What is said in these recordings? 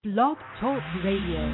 Blog Talk Radio.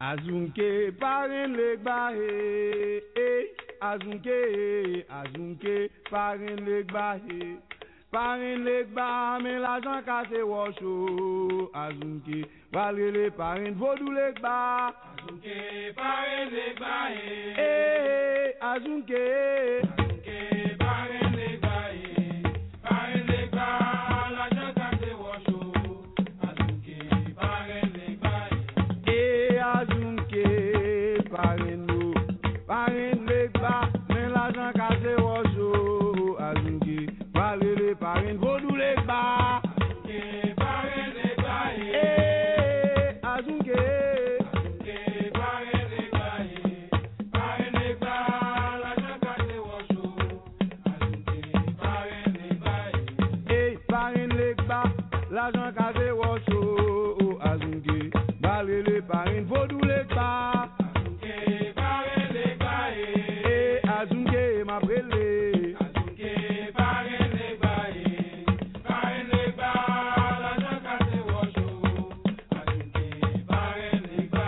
Azunke parin leg bahe, azunke, azunke parin leg bahe, parin leg ba men l'argent kase washo, azunke valele parin vodou leg ba, azunke parin leg bahe, azunke, azunke parin leg bahe, parin leg ba l'argent kase washo, azunke parin leg bahe. Azunke parin nou, parin leg ba, men l'argent kase washo, azunke valele parin vodou leg ba, azunke parin leg ba, azunke, azunke parin leg ba, parin leg ba, l'argent kase washo, azunke parin leg ba, parin leg ba, l'argent kase washo, azunke valele parin vodou leg ba, azunke parin leg ba, azunke ma brele, azunke parin leg ba, parin leg ba, l'argent kase washo, azunke parin leg ba.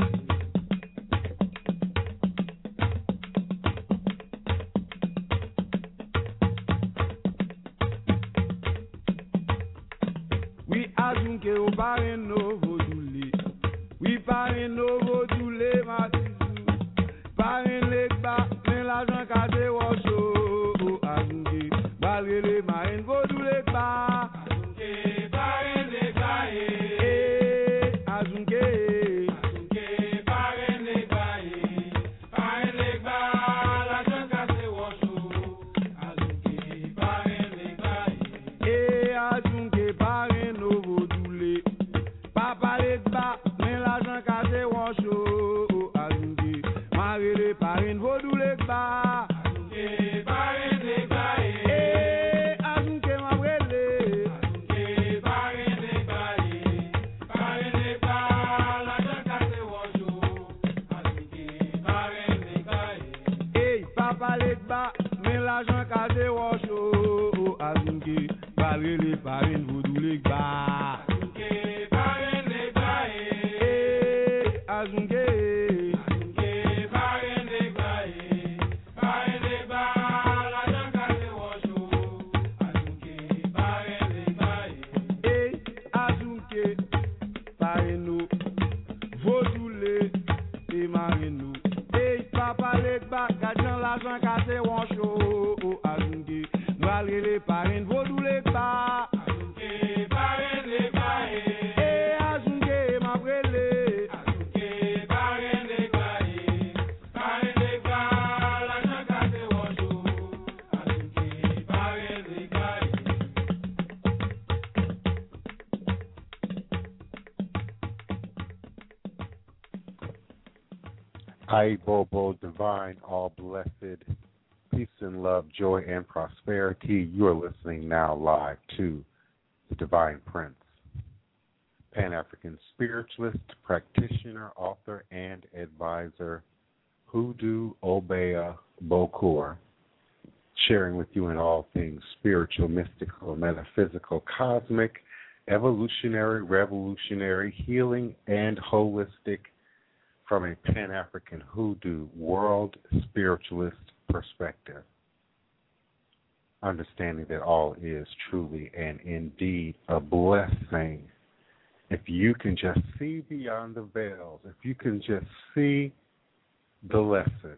Oui azunke o parin no vodule, oui parin no vodule matizu, parin leg ba, men l'argent kase washo, azunke valele marin vodou leg ba, azunke parin leg ba, azunke, azunke parin leg ba, parin leg ba, l'argent kase washo, azunke parin leg ba, azunke parin no vodule, papa leg ba, men l'argent kase washo, azunke marele parin vodou leg ba, azunke parin leg ba, azunke ma brele, azunke parin leg ba, parin leg ba, l'argent kase washo, azunke parin leg ba, papa leg ba, men l'argent kase washo, azunke valele parin vodou leg ba, azunke parin leg ba, azunke, azunke parin leg ba, parin leg ba, l'argent kase washo, azunke parin leg ba, azunke parin nou, vodou le e marin nou, papa leg ba, gadjan l'argent kase washo, azunke valele parin vodou leg ba, azunke parin leg ba, azunke ma brele, azunke parin leg ba, parin leg ba, l'argent kase washo, azunke parin leg ba. Ai Bobo, divine, all blessed, peace and love, joy and prosperity. You are listening now live to the Divine Prince, Pan-African spiritualist, practitioner, author, and advisor, Hoodoo Obeah Bokur, sharing with you in all things spiritual, mystical, metaphysical, cosmic, evolutionary, revolutionary, healing, and holistic from a Pan-African Hoodoo world spiritualist perspective. Understanding that all is truly and indeed a blessing. If you can just see beyond the veils, if you can just see the lesson,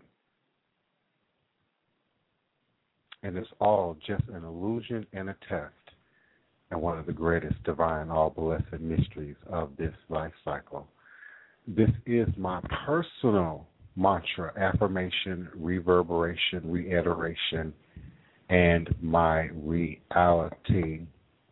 and it's all just an illusion and a test, and one of the greatest divine, all blessed mysteries of this life cycle. This is my personal mantra, affirmation, reverberation, reiteration, and my reality.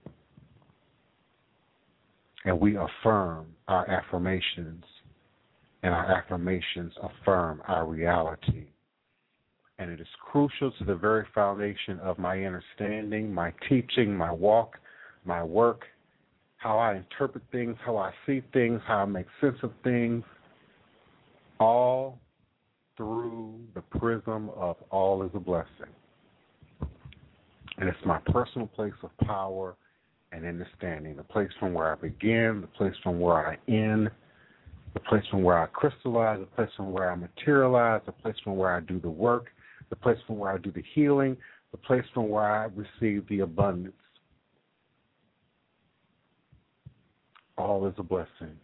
And we affirm our affirmations, and our affirmations affirm our reality. And it is crucial to the very foundation of my understanding, my teaching, my walk, my work, how I interpret things, how I see things, how I make sense of things, all through the prism of all is a blessing. And it's my personal place of power and understanding, the place from where I begin, the place from where I end, the place from where I crystallize, the place from where I materialize, the place from where I do the work, the place from where I do the healing, the place from where I receive the abundance. All is a blessing.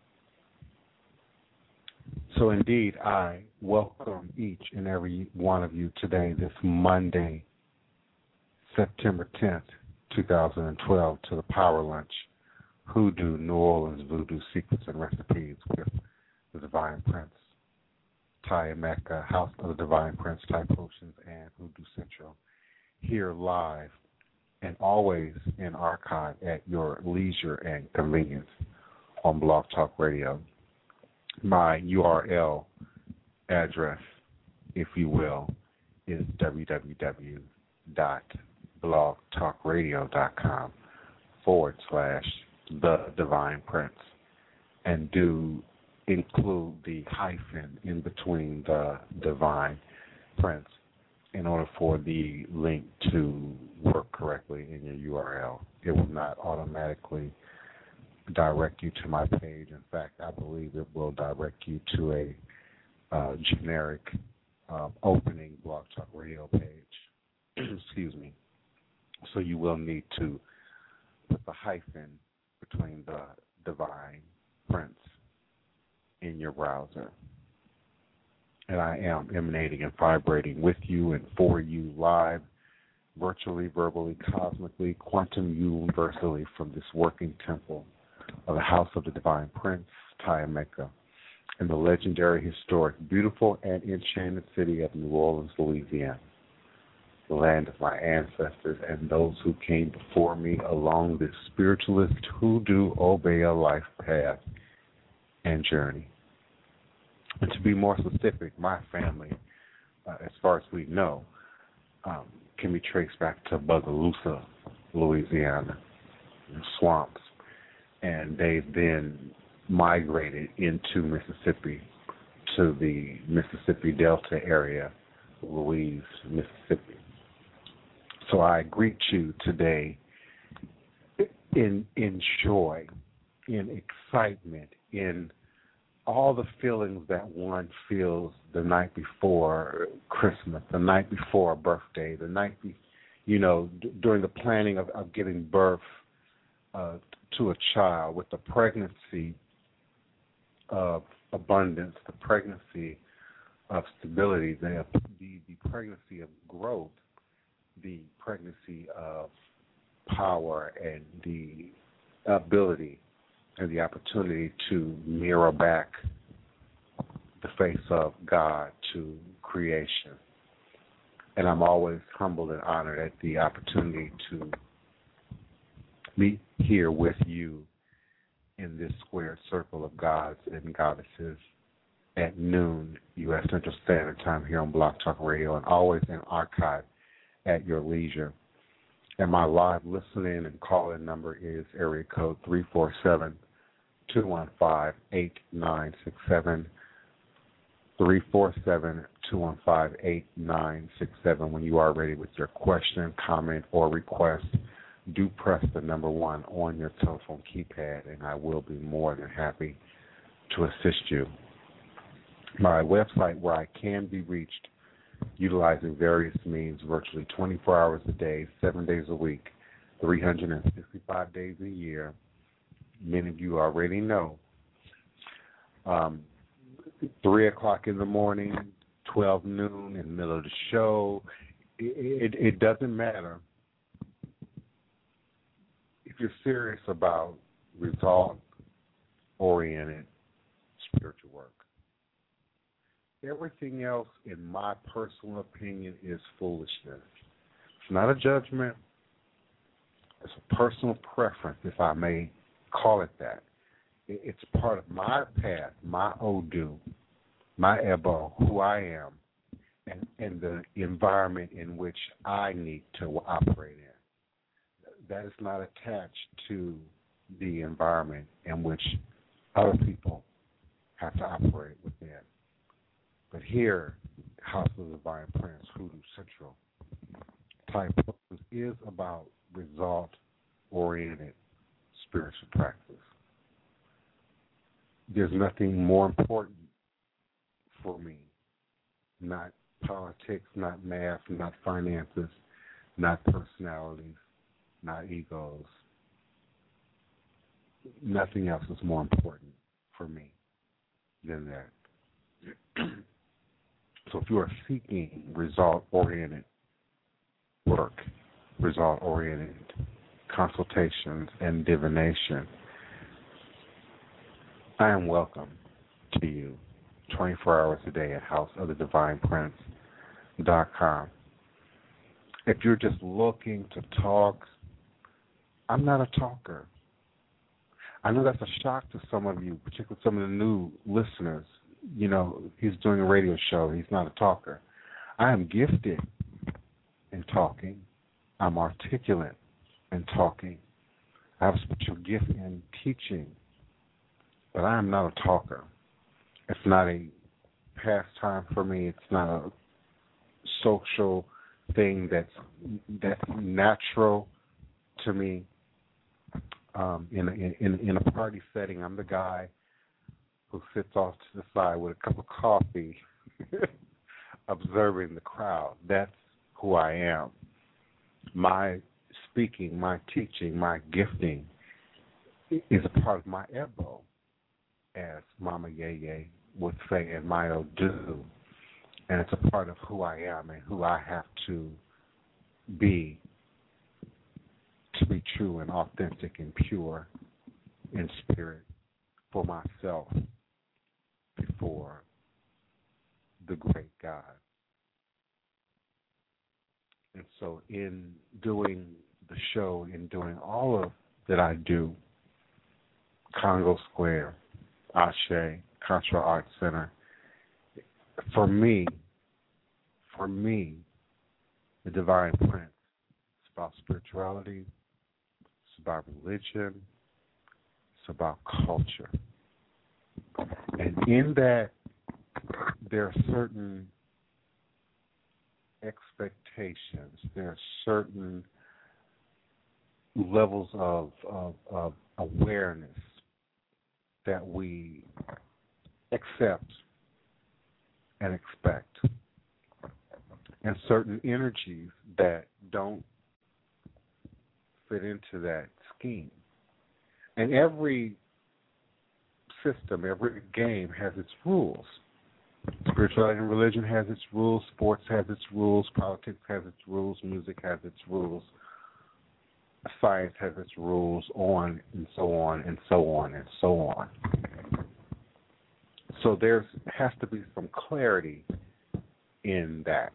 So indeed, I welcome each and every one of you today, this Monday, September 10th, 2012, to the Power Lunch, Hoodoo, New Orleans Voodoo Secrets and Recipes with the Divine Prince, Ty Mecca, House of the Divine Prince, Thai Potions, and Hoodoo Central, here live and always in archive at your leisure and convenience on Blog Talk Radio. My URL address, if you will, is www.blogtalkradio.com/The Divine Prince. And do include the hyphen in between the Divine Prince in order for the link to work correctly in your URL. It will not automatically direct you to my page. In fact, I believe it will direct you to a generic opening Blog Talk Radio page. Excuse me. So you will need to put the hyphen between the Divine Prince in your browser. And I am emanating and vibrating with you and for you live, virtually, verbally, cosmically, quantum universally from this working temple of the House of the Divine Prince, Ty Mecca, in the legendary, historic, beautiful, and enchanted city of New Orleans, Louisiana, the land of my ancestors and those who came before me along this spiritualist hoodoo Obeah life path and journey. And to be more specific, my family, as far as we know, can be traced back to Bogalusa, Louisiana, swamps. And they've then migrated into Mississippi, to the Mississippi Delta area, Louise, Mississippi. So I greet you today in joy, in excitement, in all the feelings that one feels the night before Christmas, the night before a birthday, the night, during the planning of giving birth to a child, with the pregnancy of abundance, the pregnancy of stability, the pregnancy of growth, the pregnancy of power, and the ability and the opportunity to mirror back the face of God to creation. And I'm always humbled and honored at the opportunity to meet here with you in this squared circle of gods and goddesses at noon U.S. Central Standard Time here on Blog Talk Radio, and always in archive at your leisure. And my live listening and call-in number is area code 347-215-8967, 347-215-8967. When you are ready with your question, comment, or request, do press the number 1 on your telephone keypad, and I will be more than happy to assist you. My website, where I can be reached utilizing various means virtually 24 hours a day, 7 days a week, 365 days a year. Many of you already know. 3 o'clock in the morning, 12 noon, in the middle of the show. It doesn't matter. If you're serious about result-oriented spiritual work, everything else, in my personal opinion, is foolishness. It's not a judgment. It's a personal preference, if I may call it that. It's part of my path, my Odu, my Ebo, who I am, and the environment in which I need to operate in. That is not attached to the environment in which other people have to operate within. But here, House of the Divine Prince, Hoodoo Central, Thai Potions is about result-oriented spiritual practice. There's nothing more important for me. Not politics, not math, not finances, not personalities, not egos. Nothing else is more important for me than that. So if you are seeking result-oriented work, result-oriented consultations and divination, I am welcome to you 24 hours a day at houseofthedivineprince.com. If you're just looking to talk, I'm not a talker. I know that's a shock to some of you, particularly some of the new listeners. You know, he's doing a radio show. He's not a talker. I am gifted in talking. I'm articulate in talking. I have a special gift in teaching. But I am not a talker. It's not a pastime for me. It's not a social thing that's natural to me. In a party setting, I'm the guy who sits off to the side with a cup of coffee, observing the crowd. That's who I am. My speaking, my teaching, my gifting is a part of my ego, as Mama Yeye would say in my Odu. And it's a part of who I am and who I have to be true and authentic and pure in spirit for myself before the great God. And so in doing the show, in doing all of that I do, Congo Square, Ashe, Contra Art Center, for me, the Divine Prince, it's about spirituality, it's about religion, it's about culture. And in that, there are certain expectations, there are certain levels of awareness that we accept and expect, and certain energies that don't fit into that scheme. And every system, every game has its rules. Spirituality and religion has its rules, sports has its rules, politics has its rules, music has its rules, science has its rules, on and so on and so on and so on. So there has to be some clarity in that.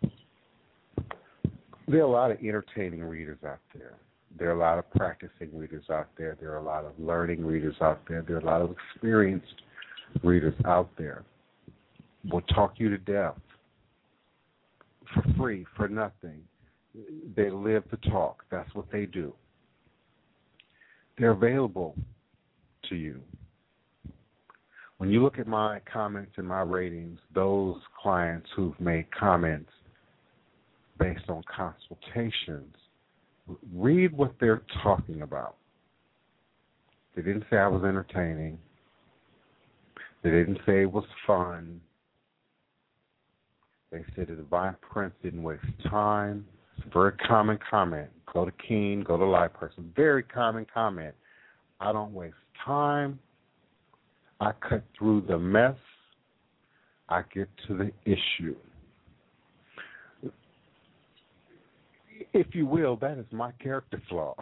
There are a lot of entertaining readers out there. There are a lot of practicing readers out there. There are a lot of learning readers out there. There are a lot of experienced readers out there. Will talk you to death for free, for nothing. They live to talk. That's what they do. They're available to you. When you look at my comments and my ratings, those clients who've made comments based on consultations, read what they're talking about. They didn't say I was entertaining. They didn't say it was fun. They said the Divine Prince didn't waste time. It's a very common comment. Go to Keen, go to Live Person. Very common comment. I don't waste time. I cut through the mess. I get to the issue. If you will, that is my character flaw.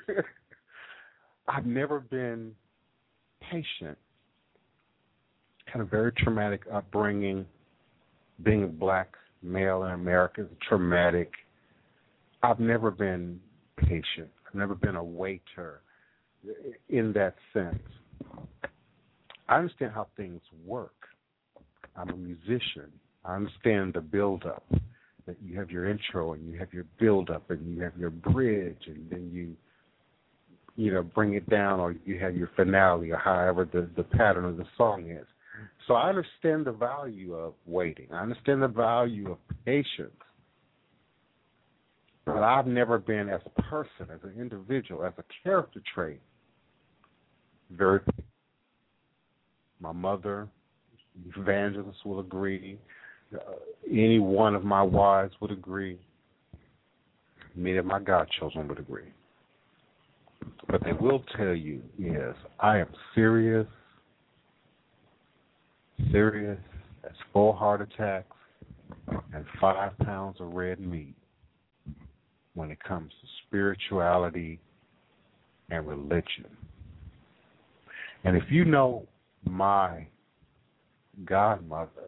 I've never been patient. Had a very traumatic upbringing. Being a black male in America is traumatic. I've never been patient. I've never been a waiter in that sense. I understand how things work. I'm a musician. I understand the build-up, that you have your intro and you have your build-up and you have your bridge and then you bring it down, or you have your finale, or however the pattern of the song is. So I understand the value of waiting. I understand the value of patience. But I've never been, as a person, as an individual, as a character trait, very patient. my mother, evangelists will agree. Any one of my wives would agree. Many of my godchildren would agree. But they will tell you is I am serious as 4 heart attacks and 5 pounds of red meat when it comes to spirituality and religion. And if you know my godmother,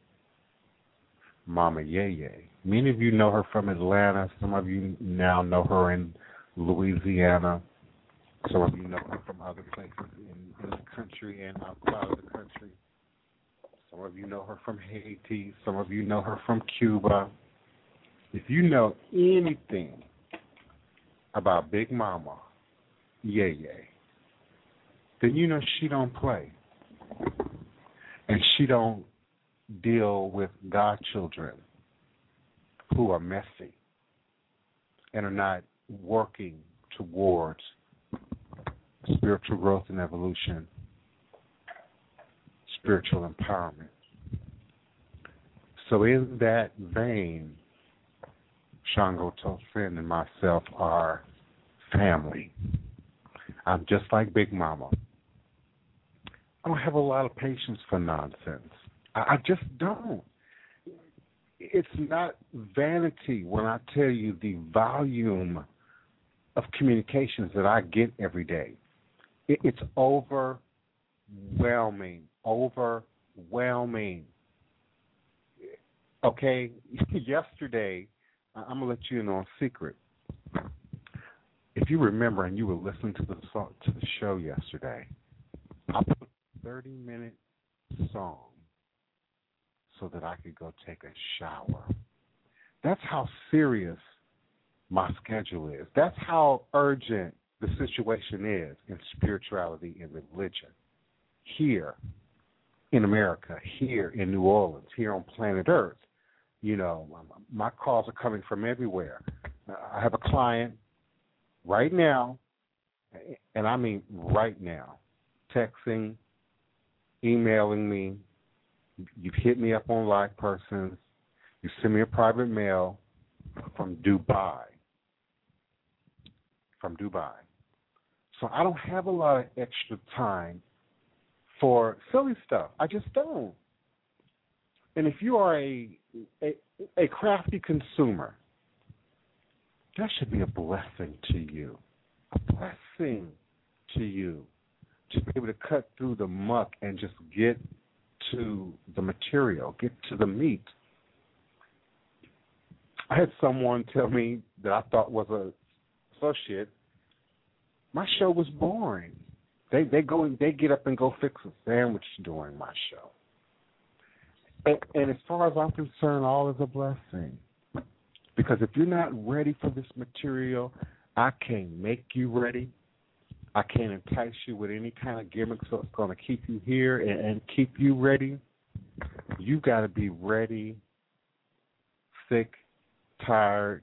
Mama Yeye, many of you know her from Atlanta. Some of you now know her in Louisiana. Some of you know her from other places in the country and outside of the country. Some of you know her from Haiti. Some of you know her from Cuba. If you know anything about Big Mama Yeye, then you know she don't play. And she don't deal with godchildren who are messy and are not working towards spiritual growth and evolution, spiritual empowerment. So in that vein, Shango Tosin and myself are family. I'm just like Big Mama. I don't have a lot of patience for nonsense. I just don't. It's not vanity when I tell you the volume of communications that I get every day. It's overwhelming. Okay? Yesterday, I'm going to let you in on a secret. If you remember and you were listening to the show yesterday, I put a 30-minute song so that I could go take a shower. That's how serious my schedule is. That's how urgent the situation is in spirituality and religion. Here in America, here in New Orleans, here on planet Earth. You know, my calls are coming from everywhere. I have a client right now, and I mean right now, texting, emailing me. You've hit me up on Live Persons. You send me a private mail from Dubai. So I don't have a lot of extra time for silly stuff. I just don't. And if you are a crafty consumer, that should be a blessing to you. A blessing to you to be able to cut through the muck and just get to the material, get to the meat. I had someone tell me that I thought was an associate, my show was boring. They get up and go fix a sandwich during my show. And as far as I'm concerned, all is a blessing. Because if you're not ready for this material, I can't make you ready. I can't entice you with any kind of gimmick so it's going to keep you here and keep you ready. You got to be ready, sick, tired,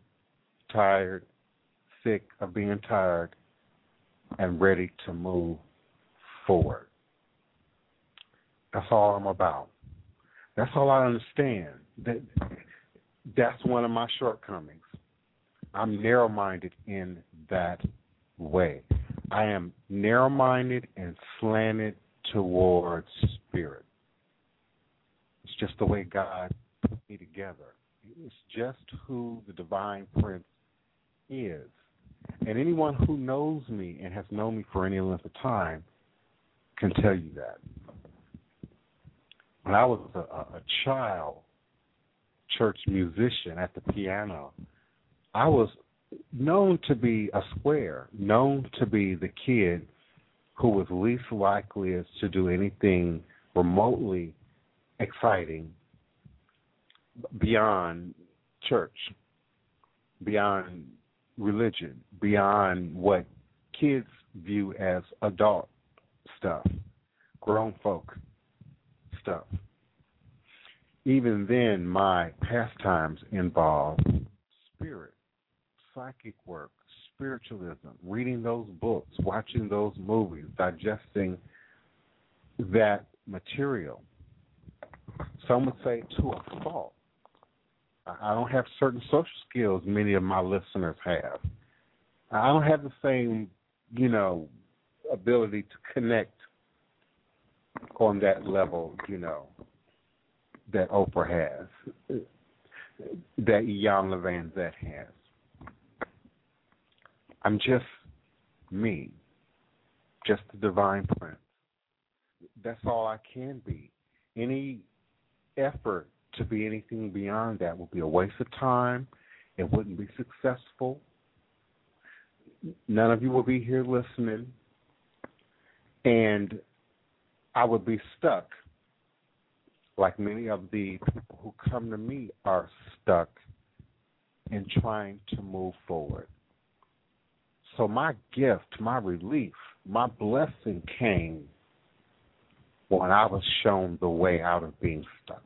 sick of being tired, and ready to move forward. That's all I'm about. That's all I understand. That's one of my shortcomings. I'm narrow-minded in that way. I am narrow-minded and slanted towards spirit. It's just the way God put me together. It's just who the Divine Prince is. And anyone who knows me and has known me for any length of time can tell you that. When I was a child church musician at the piano, I was known to be a square, known to be the kid who was least likely to do anything remotely exciting beyond church, beyond religion, beyond what kids view as adult stuff, grown folk stuff. Even then, my pastimes involved spirit, psychic work, spiritualism, reading those books, watching those movies, digesting that material. Some would say to a fault. I don't have certain social skills many of my listeners have. I don't have the same, ability to connect on that level, that Oprah has, that Ian Levanzette has. I'm just me, just the divine prince. That's all I can be. Any effort to be anything beyond that would be a waste of time. It wouldn't be successful. None of you will be here listening, and I would be stuck like many of the people who come to me are stuck in trying to move forward. So my gift, my relief, my blessing came when I was shown the way out of being stuck.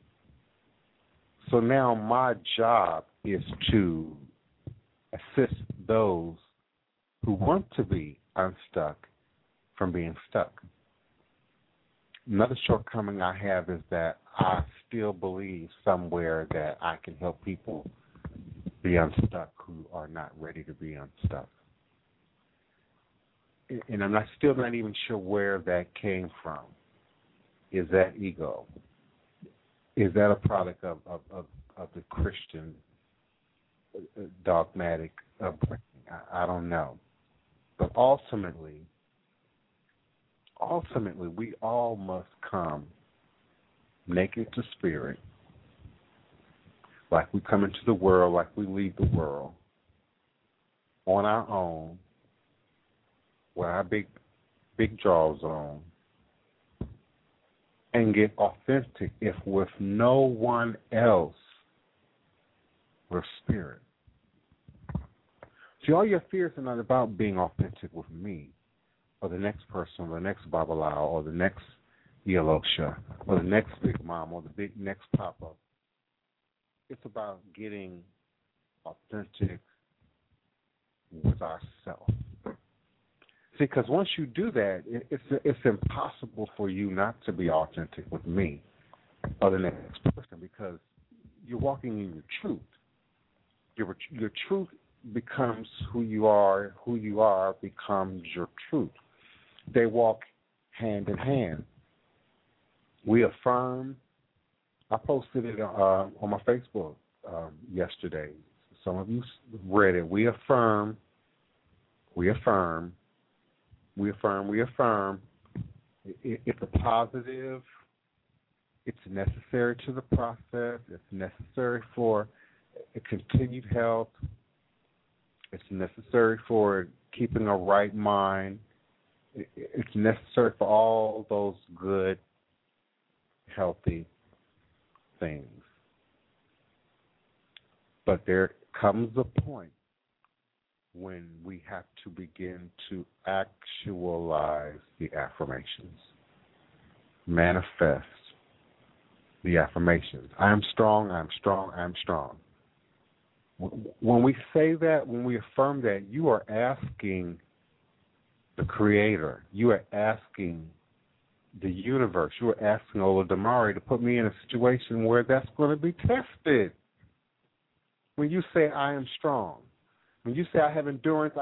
So now my job is to assist those who want to be unstuck from being stuck. Another shortcoming I have is that I still believe somewhere that I can help people be unstuck who are not ready to be unstuck. And I'm still not even sure where that came from. Is that ego? Is that a product of the Christian dogmatic upbringing? I don't know. But ultimately, we all must come naked to spirit, like we come into the world, like we leave the world, on our own, with our big jaws on, and get authentic, if with no one else, with spirit. See, all your fears are not about being authentic with me, or the next person, or the next Babalao, or the next Yelosha, or the next Big Mom, or the next Papa. It's about getting authentic with ourselves. See, because once you do that, it's impossible for you not to be authentic with me or the next person, because you're walking in your truth. Your truth becomes who you are becomes your truth. They walk hand in hand. We affirm. I posted it on my Facebook yesterday. Some of you read it. We affirm. It's a positive. It's necessary to the process. It's necessary for a continued health. It's necessary for keeping a right mind. It's necessary for all those good, healthy things. But there comes a point when we have to begin to actualize the affirmations, manifest the affirmations. I am strong, I am strong, I am strong. When we say that, when we affirm that, you are asking the Creator, you are asking the universe, you are asking Ola Damari to put me in a situation where that's going to be tested. When you say I am strong, when you say I have endurance,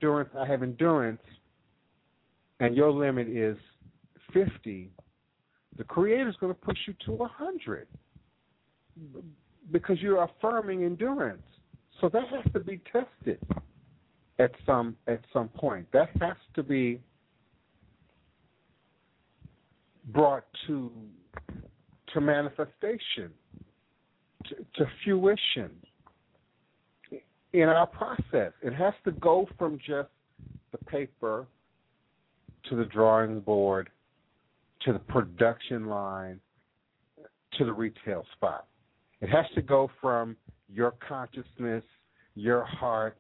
and your limit is 50, the Creator is going to push you to 100 because you're affirming endurance. So that has to be tested at some point. That has to be brought to manifestation, to fruition in our process. It has to go from just the paper to the drawing board to the production line to the retail spot. It has to go from your consciousness, your heart,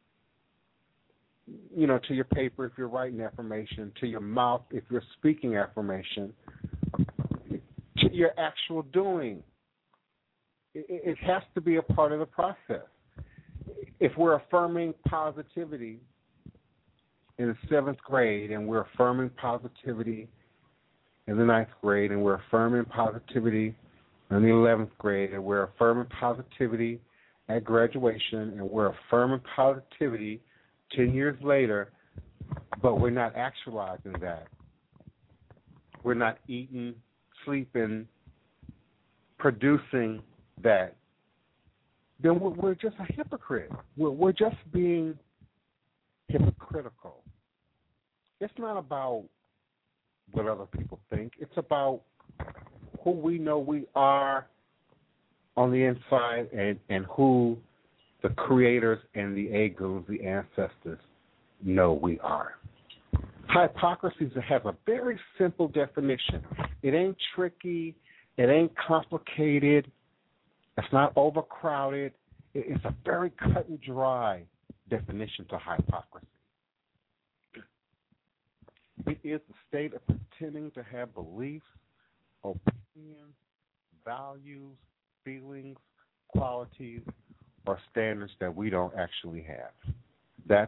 to your paper if you're writing affirmation, to your mouth if you're speaking affirmation, to your actual doing. It has to be a part of the process. If we're affirming positivity in the 7th grade and we're affirming positivity in the 9th grade, and we're affirming positivity in the 11th grade, and we're affirming positivity at graduation, and we're affirming positivity 10 years later, but we're not actualizing that. We're not eating, sleeping, producing that. Then we're just a hypocrite. We're just being hypocritical. It's not about what other people think. It's about who we know we are on the inside and who the creators and the egos, the ancestors, know we are. Hypocrisy has a very simple definition. It ain't tricky. It ain't complicated. It's not overcrowded. It's a very cut and dry definition to hypocrisy. It is the state of pretending to have beliefs, opinions, values, feelings, qualities, or standards that we don't actually have. That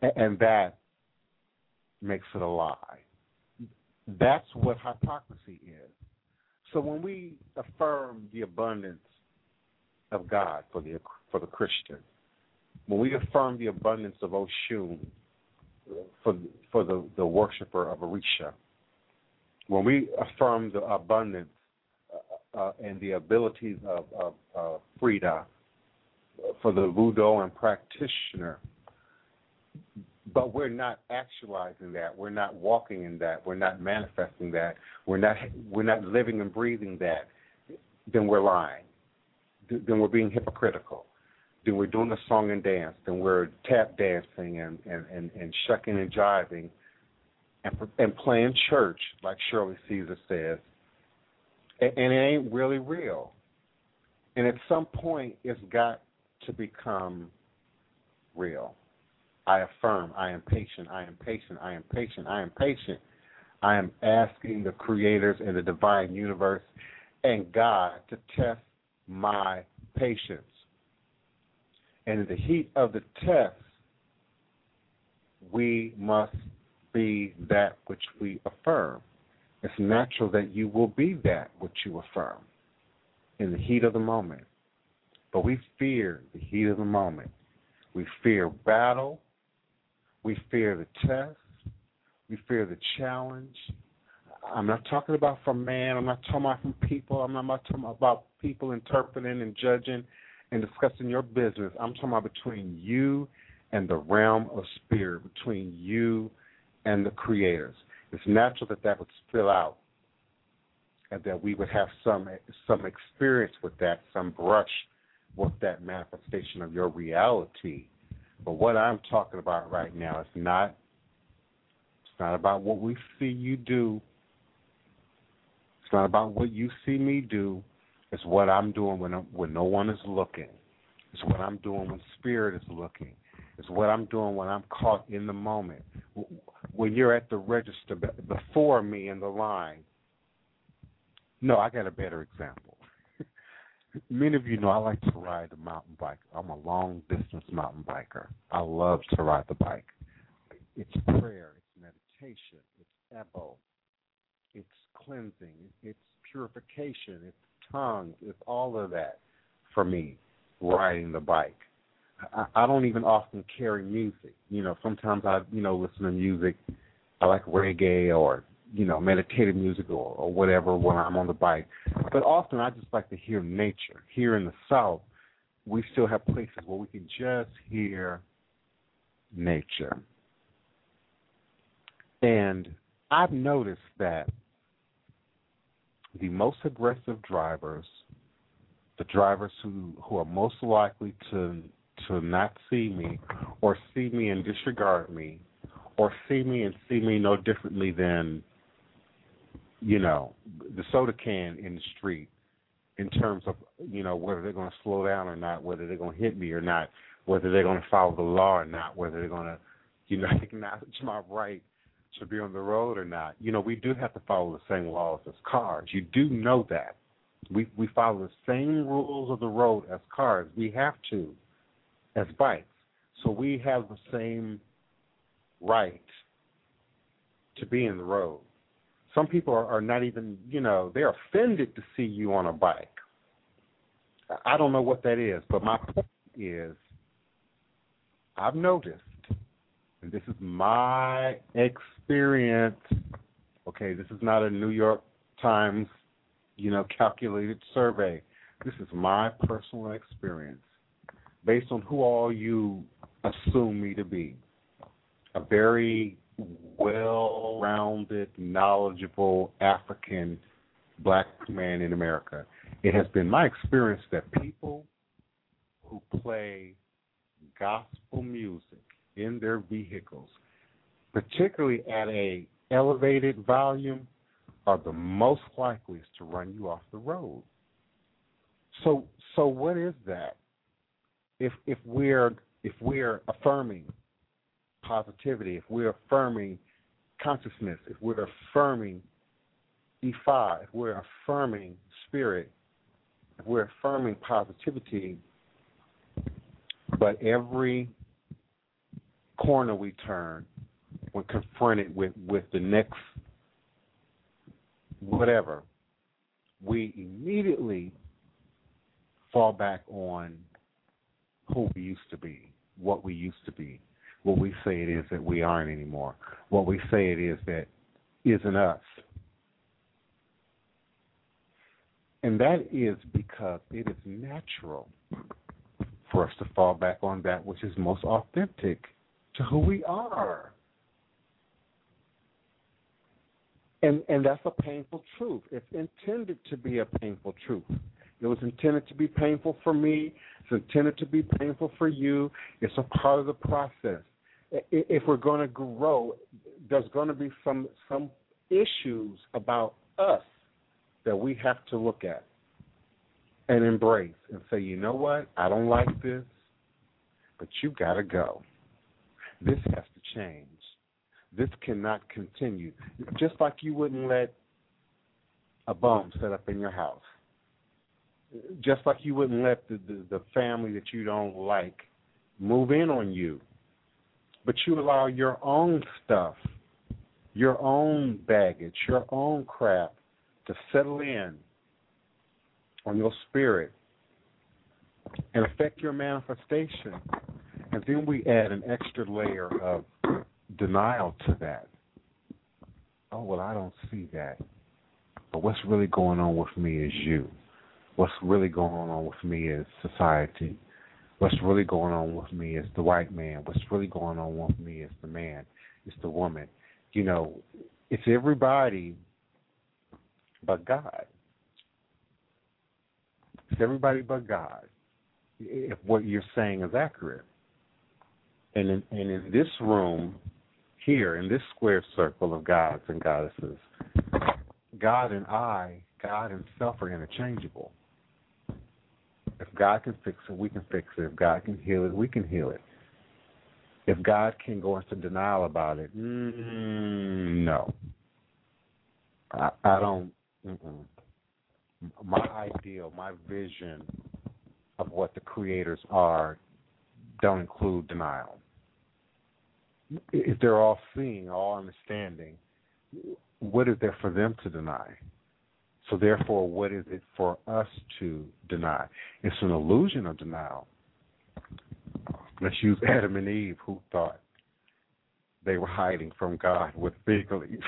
makes it a lie. That's what hypocrisy is. So when we affirm the abundance of God for the Christian, when we affirm the abundance of Oshun for the worshiper of Orisha, when we affirm the abundance and the abilities of Frida for the Vudoan practitioner, but we're not actualizing that. We're not walking in that. We're not manifesting that. We're not living and breathing that. Then we're lying. Then we're being hypocritical. Then we're doing a song and dance. Then we're tap dancing and shucking and jiving and playing church, like Shirley Caesar says. And it ain't really real. And at some point, it's got to become real. I affirm, I am patient, I am patient, I am patient, I am patient. I am asking the creators and the divine universe and God to test my patience. And in the heat of the test, we must be that which we affirm. It's natural that you will be that which you affirm in the heat of the moment. But we fear the heat of the moment. We fear battle. We fear the test. We fear the challenge. I'm not talking about from man. I'm not talking about from people. I'm not talking about people interpreting and judging and discussing your business. I'm talking about between you and the realm of spirit, between you and the creators. It's natural that would spill out and that we would have some experience with that, some brush with that manifestation of your reality. But what I'm talking about right now is not about what we see you do. It's not about what you see me do. It's what I'm doing when no one is looking. It's what I'm doing when spirit is looking. It's what I'm doing when I'm caught in the moment. When you're at the register before me in the line. No, I got a better example. Many of you know I like to ride the mountain bike. I'm a long-distance mountain biker. I love to ride the bike. It's prayer. It's meditation. It's ebo. It's cleansing. It's purification. It's tongues. It's all of that for me, riding the bike. I don't even often carry music. Sometimes I, listen to music. I like reggae or, meditative music or whatever when I'm on the bike. But often I just like to hear nature. Here in the South, we still have places where we can just hear nature. And I've noticed that the most aggressive drivers, the drivers who are most likely to not see me or see me and disregard me or see me no differently than, the soda can in the street in terms of, whether they're going to slow down or not, whether they're going to hit me or not, whether they're going to follow the law or not, whether they're going to, acknowledge my right to be on the road or not. We do have to follow the same laws as cars. You do know that. We follow the same rules of the road as cars. We have to as bikes. So we have the same right to be in the road. Some people are not even, they're offended to see you on a bike. I don't know what that is, but my point is, I've noticed, and this is my experience, okay, this is not a New York Times, calculated survey. This is my personal experience based on who all you assume me to be. A very well-rounded, knowledgeable African black man in America. It has been my experience that people who play gospel music in their vehicles, particularly at a elevated volume, are the most likely to run you off the road. So what is that? If we're affirming positivity, if we're affirming consciousness, if we're affirming E5, if we're affirming spirit, if we're affirming positivity, but every corner we turn, when confronted with the next whatever, we immediately fall back on who we used to be, what we used to be, what we say it is that we aren't anymore, what we say it is that isn't us. And that is because it is natural for us to fall back on that which is most authentic to who we are. And that's a painful truth. It's intended to be a painful truth. It was intended to be painful for me. It's intended to be painful for you. It's a part of the process. If we're going to grow, there's going to be some issues about us that we have to look at and embrace and say, you know what, I don't like this, but you got to go. This has to change. This cannot continue. Just like you wouldn't let a bum set up in your house. Just like you wouldn't let the family that you don't like move in on you. But you allow your own stuff, your own baggage, your own crap to settle in on your spirit and affect your manifestation. And then we add an extra layer of denial to that. Oh, well, I don't see that. But what's really going on with me is you. What's really going on with me is society. What's really going on with me is the white man. What's really going on with me is the man. It's the woman. It's everybody but God. It's everybody but God, if what you're saying is accurate. And in this room here, in this square circle of gods and goddesses, God and God and self are interchangeable. If God can fix it, we can fix it. If God can heal it, we can heal it. If God can go into denial about it, no. I don't. My ideal, my vision of what the creators are don't include denial. If they're all seeing, all understanding, what is there for them to deny? So therefore, what is it for us to deny? It's an illusion of denial. Let's use Adam and Eve, who thought they were hiding from God with fig leaves.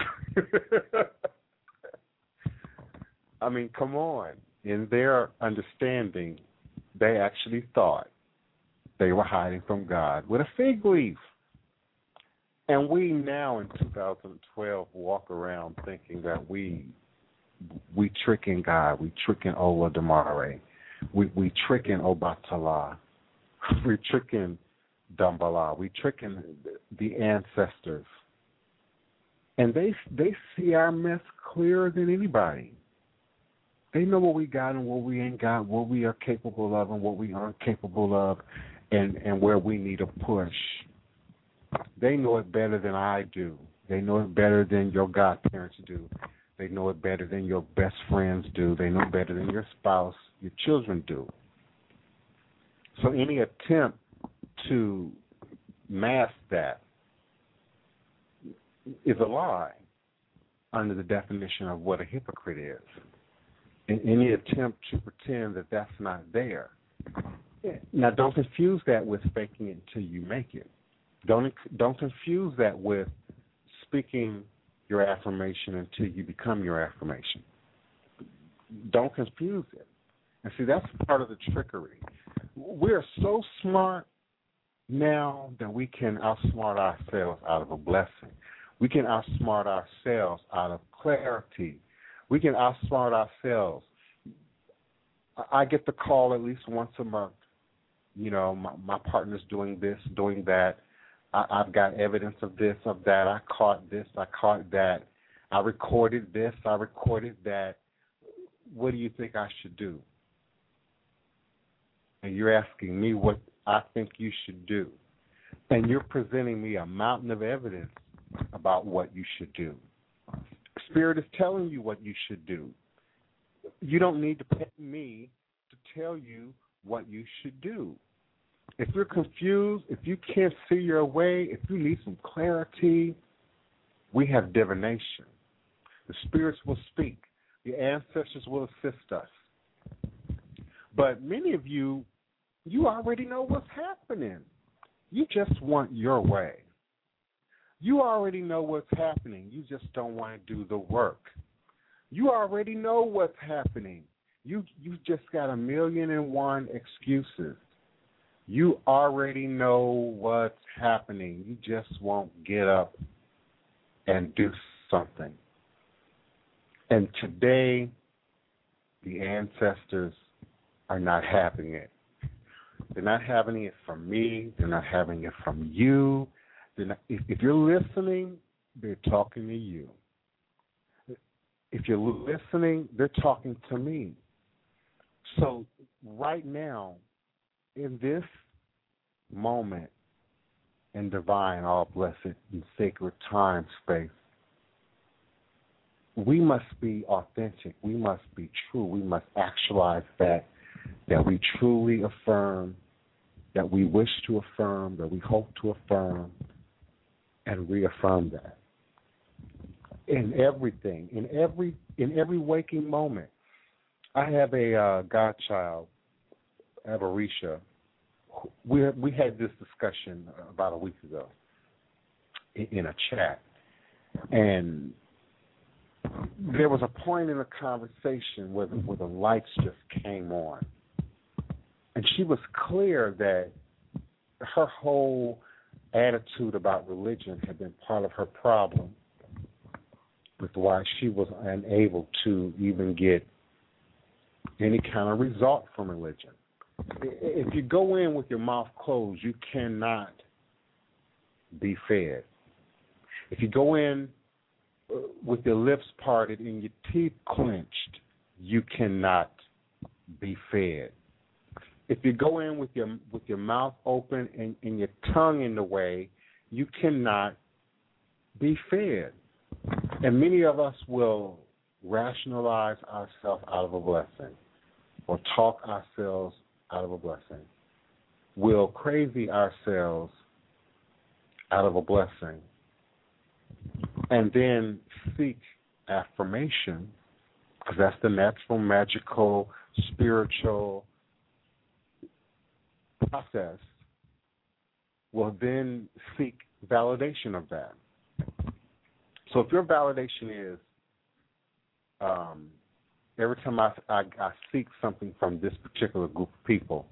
I mean, come on. In their understanding, they actually thought they were hiding from God with a fig leaf. And we now in 2012 walk around thinking that we tricking God, we tricking Ola Damare, we tricking Obatala, we tricking Dambala, we tricking the ancestors. And they see our mess clearer than anybody. They know what we got and what we ain't got, what we are capable of and what we aren't capable of, and where we need a push. They know it better than I do. They know it better than your godparents do. They know it better than your best friends do. They know better than your spouse, your children do. So any attempt to mask that is a lie. under the definition of what a hypocrite is. In any attempt to pretend that that's not there. Now, don't confuse that with faking it until you make it. Don't confuse that with speaking your affirmation until you become your affirmation. Don't confuse it. And see, that's part of the trickery. We're so smart now that we can outsmart ourselves out of a blessing. We can outsmart ourselves out of clarity. We can outsmart ourselves. I get the call at least once a month. You know, my partner's doing this, doing that. I've got evidence of this, of that. I caught this, I caught that. I recorded this, I recorded that. What do you think I should do? And you're asking me what I think you should do. And you're presenting me a mountain of evidence about what you should do. Spirit is telling you what you should do. You don't need to pay me to tell you what you should do. If you're confused, if you can't see your way, if you need some clarity, we have divination. The spirits will speak. The ancestors will assist us. But many of you already know what's happening. You just want your way. You already know what's happening. You just don't want to do the work. You already know what's happening. You just got 1,000,001 excuses. You already know what's happening. You just won't get up and do something. And today, the ancestors are not having it. They're not having it from me. They're not having it from you. If you're listening, they're talking to you. If you're listening, they're talking to me. So right now, in this moment, in divine, all blessed, and sacred time space, we must be authentic. We must be true. We must actualize that we truly affirm, that we wish to affirm, that we hope to affirm, and reaffirm that. In everything, in every waking moment. I have a godchild, Avarisha. We had this discussion about a week ago in a chat, and there was a point in the conversation where the lights just came on, and she was clear that her whole attitude about religion had been part of her problem with why she was unable to even get any kind of result from religion. If you go in with your mouth closed, you cannot be fed. If you go in with your lips parted and your teeth clenched, you cannot be fed. If you go in with your mouth open and your tongue in the way, you cannot be fed. And many of us will rationalize ourselves out of a blessing or talk ourselves out of a blessing. We'll crazy ourselves out of a blessing and then seek affirmation, because that's the natural, magical, spiritual process. We'll then seek validation of that. So if your validation is every time I seek something from this particular group of people,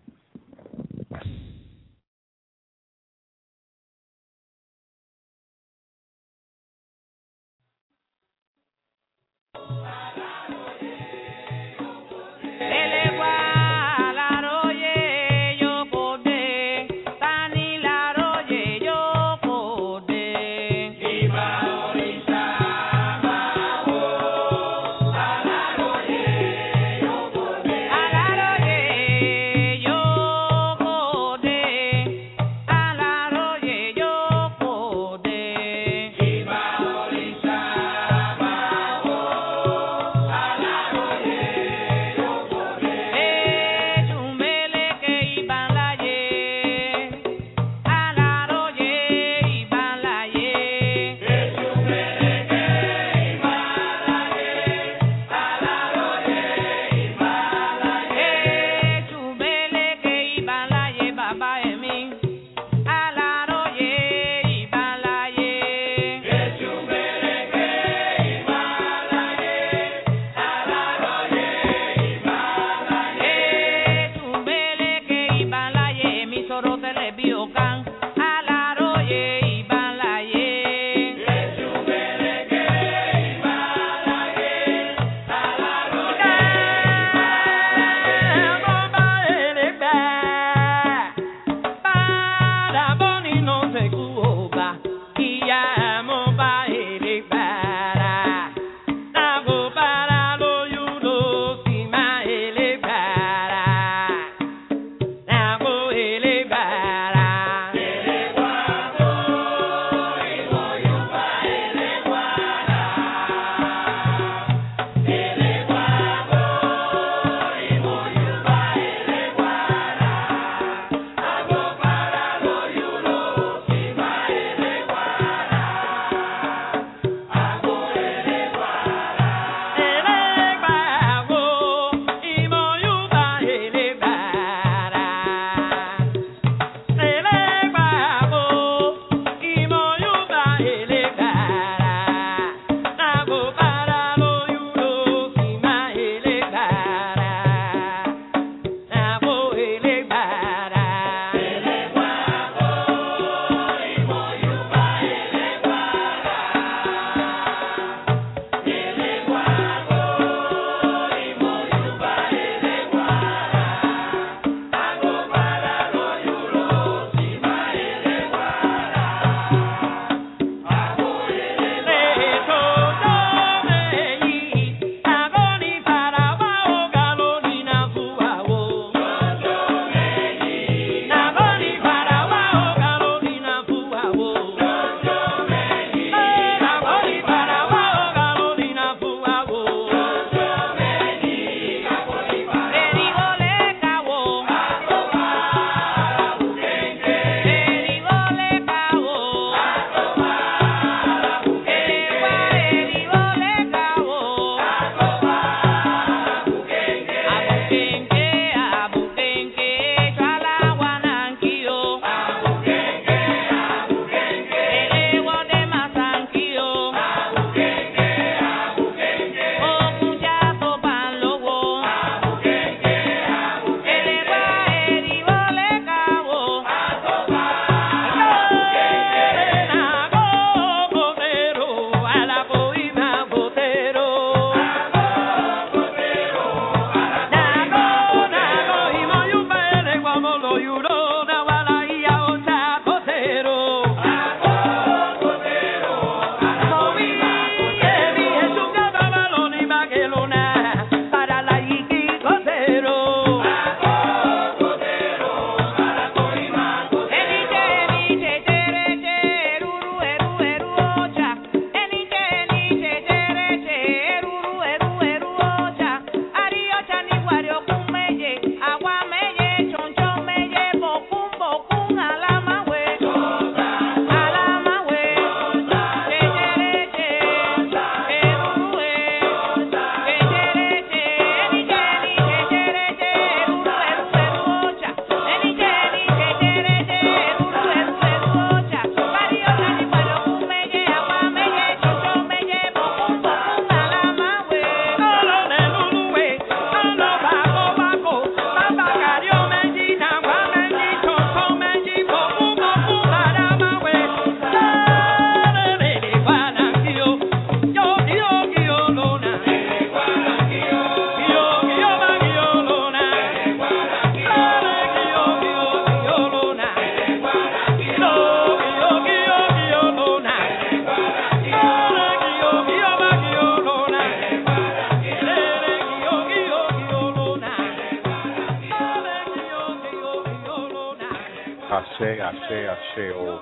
Ashe, Ashe, Ashe, oh,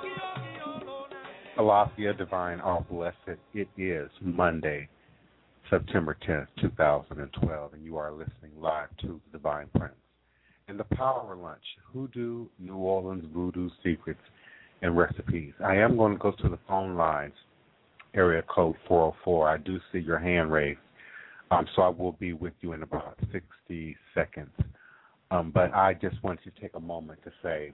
Alafia Divine, all blessed. It is Monday, September 10th, 2012, and you are listening live to the Divine Prince. And the Power Lunch, Hoodoo, New Orleans Voodoo Secrets and Recipes. I am going to go to the phone lines, area code 404. I do see your hand raised, so I will be with you in about 60 seconds. But I just want to take a moment to say,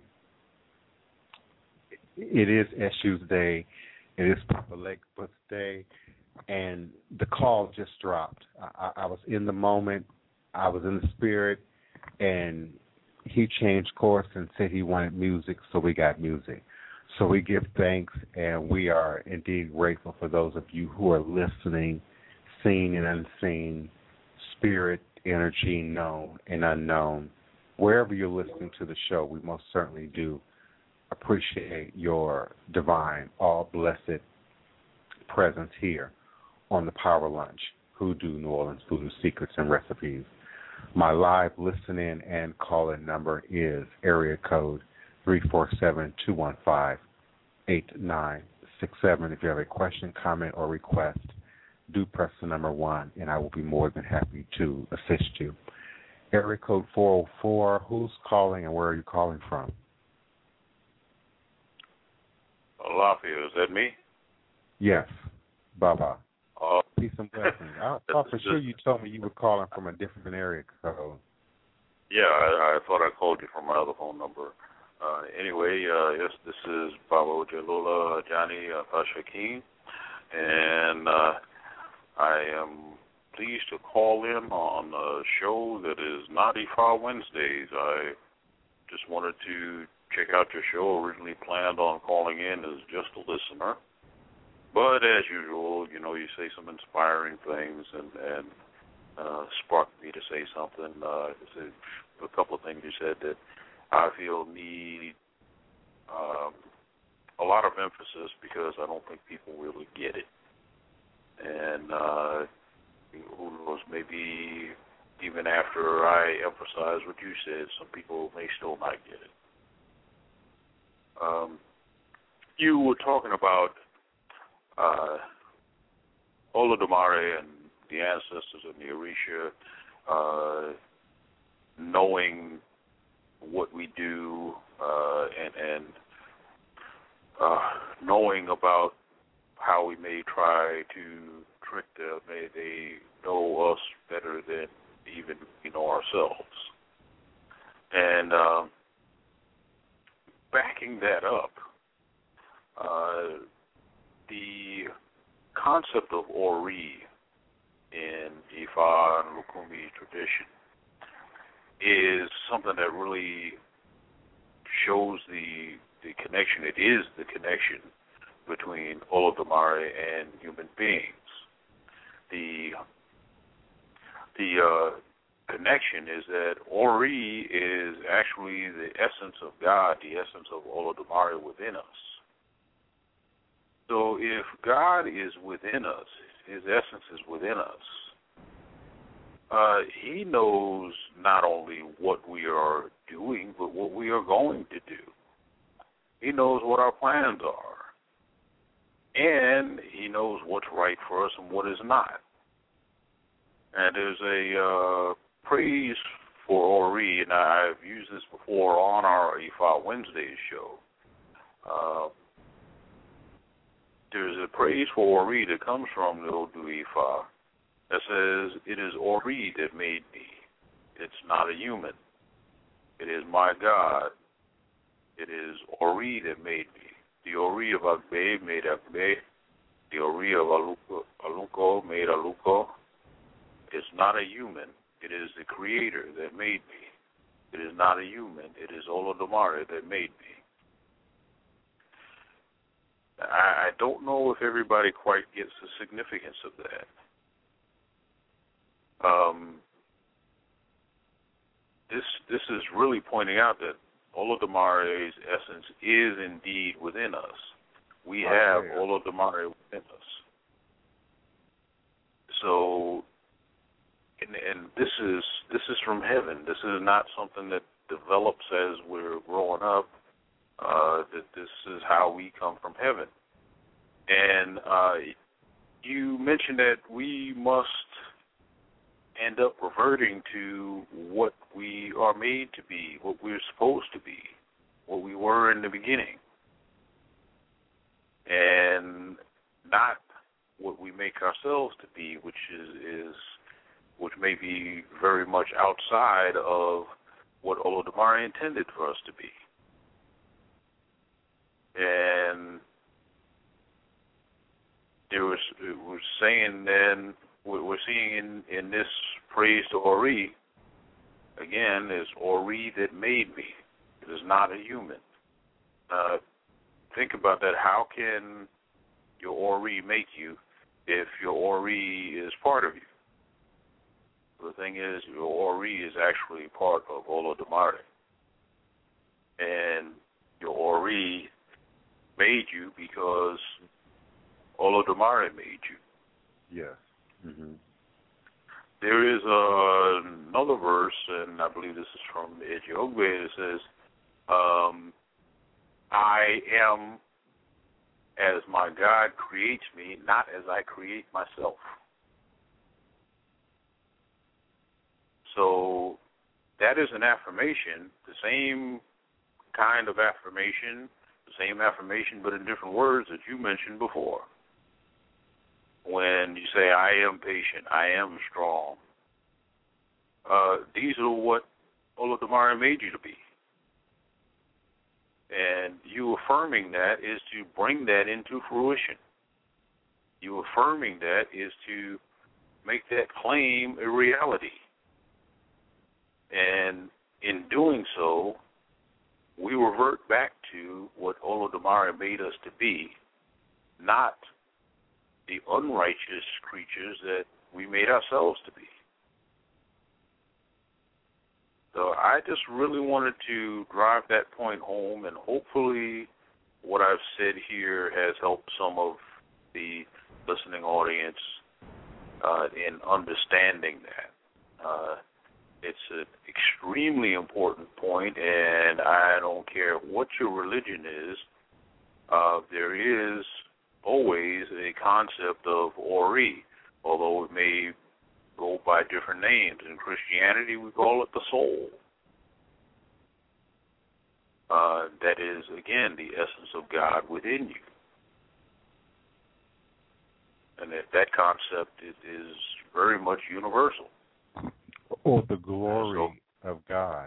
it is Eshu's Day, it is Papa Lakefoot's Day, and the call just dropped. I was in the moment, I was in the spirit, and he changed course and said he wanted music, so we got music. So we give thanks, and we are indeed grateful for those of you who are listening, seen and unseen, spirit, energy, known and unknown. Wherever you're listening to the show, we most certainly do appreciate your divine, all-blessed presence here on the Power Lunch, Hoodoo New Orleans Voodoo Secrets and Recipes. My live listen-in and call-in number is area code 347-215-8967. If you have a question, comment, or request, do press the number 1, and I will be more than happy to assist you. Area code 404, who's calling and where are you calling from? Lafayette, is that me? Yes, Baba. Peace and blessings. I thought for sure you told me you were calling from a different area code. Yeah, I thought I called you from my other phone number. Anyway, yes, this is Baba Ojelula Johnny Pasha King, and I am pleased to call in on a show that is not Ifa Wednesdays. I just wanted to check out your show. Originally planned on calling in as just a listener. But as usual, you know, you say some inspiring things and sparked me to say something. A couple of things you said that I feel need a lot of emphasis because I don't think people really get it. And who knows, maybe even after I emphasize what you said, some people may still not get it. You were talking about Olodumare and the ancestors of the Orisha, knowing what we do and knowing about how we may try to trick them. They know us better than even we know ourselves. And backing that up, the concept of Ori in Ifa and Lukumi tradition is something that really shows the connection. It is the connection between Olodumare and human beings. The connection is that Ori is actually the essence of God, the essence of Olodumare within us. So if God is within us, His essence is within us, He knows not only what we are doing, but what we are going to do. He knows what our plans are. And He knows what's right for us and what is not. And there's a praise for Ori, and I've used this before on our Ifa Wednesdays show. There's a praise for Ori that comes from the Odu Ifa that says, "It is Ori that made me. It's not a human. It is my God. It is Ori that made me. The Ori of Agbe made Agbe. The Ori of Aluko made Aluko. It's not a human. It is the Creator that made me. It is not a human. It is Olodumare that made me." I don't know if everybody quite gets the significance of that. This is really pointing out that Olodumare's essence is indeed within us. We have Olodumare within us. So, and this is from heaven. This is not something that develops as we're growing up. That this is how we come from heaven. And you mentioned that we must end up reverting to what we are made to be, what we're supposed to be, what we were in the beginning, and not what we make ourselves to be, which which may be very much outside of what Olodumare intended for us to be. And we're saying then, we're seeing in this praise to Ori again, is Ori that made me. It is not a human. Think about that. How can your Ori make you if your Ori is part of you? The thing is, your Ori is actually part of Olodumare. And your Ori made you because Olodumare made you. Yes. Mm-hmm. There is another verse, and I believe this is from Ejiogbe, that says, I am as my God creates me, not as I create myself. So that is an affirmation, the same kind of affirmation, the same affirmation but in different words that you mentioned before. When you say, I am patient, I am strong, these are what Olodumare made you to be. And you affirming that is to bring that into fruition. You affirming that is to make that claim a reality. And in doing so, we revert back to what Olodumare made us to be, not the unrighteous creatures that we made ourselves to be. So I just really wanted to drive that point home, and hopefully what I've said here has helped some of the listening audience in understanding that. It's an extremely important point, and I don't care what your religion is, there is always a concept of Ori, although it may go by different names. In Christianity, we call it the soul. That is, again, the essence of God within you. And that concept is very much universal. Or the glory of God.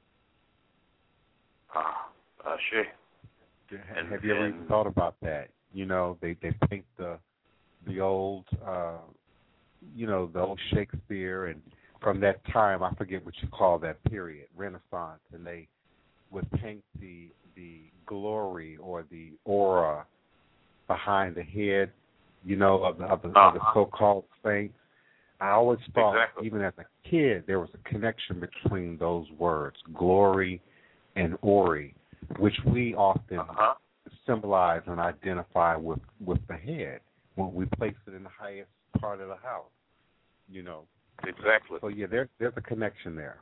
Ashe. Have you ever even thought about that? You know, they paint the old, the old Shakespeare, and from that time, I forget what you call that period, Renaissance, and they would paint the glory or the aura behind the head, of the so-called saints. I always thought, even as a kid, there was a connection between those words, glory and Ori, which we often symbolize and identify with the head when we place it in the highest part of the house, Exactly. So, yeah, there's a connection there.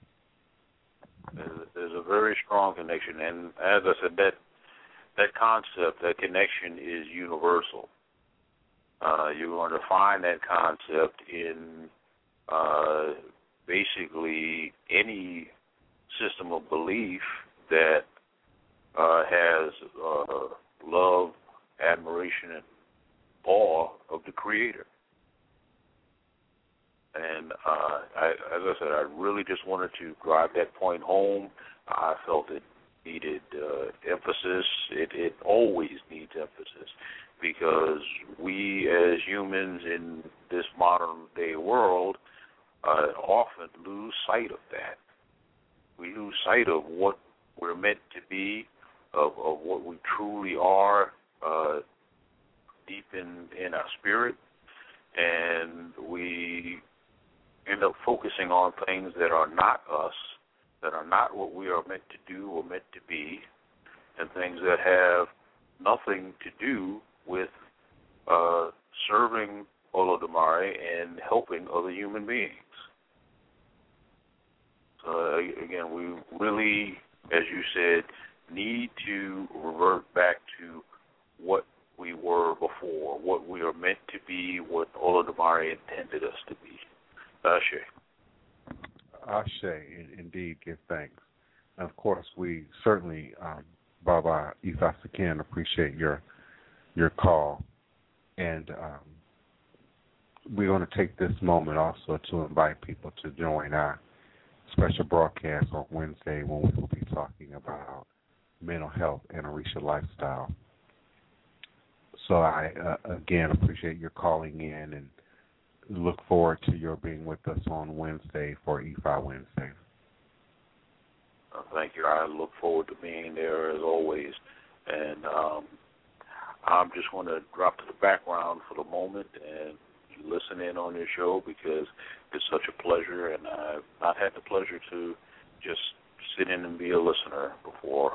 There's a very strong connection, and as I said, that concept, that connection is universal. You're going to find that concept in basically any system of belief that has love, admiration, and awe of the Creator. And as I said, I really just wanted to drive that point home. I felt it needed emphasis. It always needs emphasis, because we as humans in this modern day world often lose sight of that. We lose sight of what we're meant to be, of what we truly are deep in our spirit, and we end up focusing on things that are not us, that are not what we are meant to do or meant to be, and things that have nothing to do with serving Olodumare and helping other human beings. So again, we really, as you said, need to revert back to what we were before, what we are meant to be, what Olodumare intended us to be. Ashe. Ashe, indeed, give thanks. And of course, we certainly, Baba Ifa Sakin, appreciate your call. And we're going to take this moment also to invite people to join our special broadcast on Wednesday, when we will be talking about mental health and Orisha lifestyle. So I, again, appreciate your calling in, and look forward to your being with us on Wednesday for EFI Wednesday. Thank you. I look forward to being there as always. And I'm just going to drop to the background for the moment and listen in on your show because it's such a pleasure, and I've not had the pleasure to just sit in and be a listener before.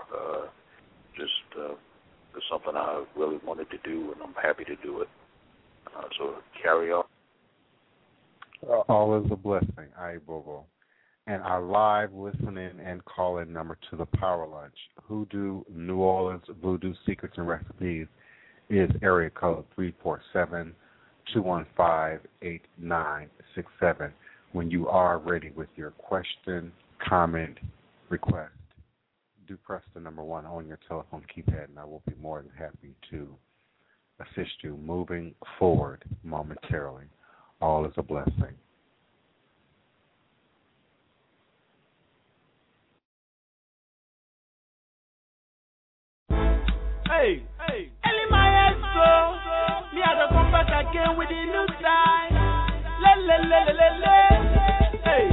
It's something I really wanted to do, and I'm happy to do it. So carry on. All is a blessing, Bobo. And our live listening and call-in number to the Power Lunch, Hoodoo New Orleans Voodoo Secrets and Recipes, is area code 347-215-8967. When you are ready with your question, comment, request, do press the number 1 on your telephone keypad, and I will be more than happy to assist you moving forward momentarily. All is a blessing. Hey, Eli Maestro, me I don't come back again with the new style. Le. Hey,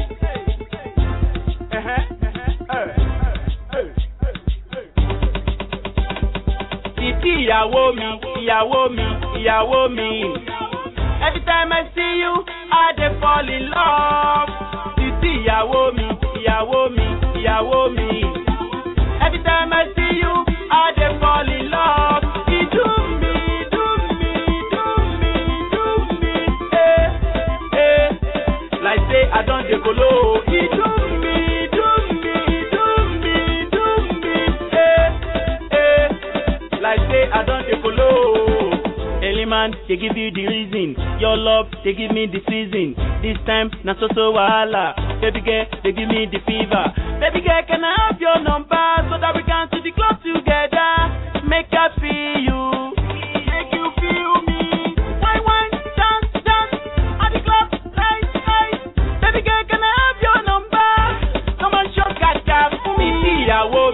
Titi ìyàwó mi. Every time I see you, I dey fall in love. Titi ìyàwó mi. Every time I see you, I dey fall in love. You do me, like say I don't dey kolo. You do me, like say I don't dey kolo. Eliman, they give you the reason. Your love, they give me the season. This time, na so wahala. Baby girl, they give me the fever. Baby girl, can I have your number so that we can to the club together? Make I feel you, make you feel me. Wine, dance, at the club, right. Baby girl, can I have your number? Come on, show kaka for me. Ìyàwó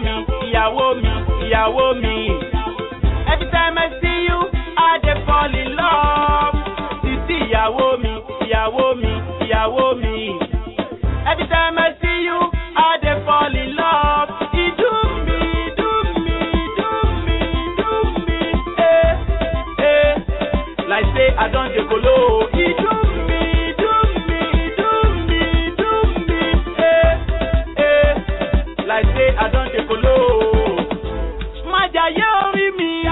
mi. Every time I see you, I dey fall in love. Titi ìyàwó mi. Every time I see you, I dey fall in love. You do me, like say I don't dey kolo. You do me, like say I don't dey kolo. Májàyé orí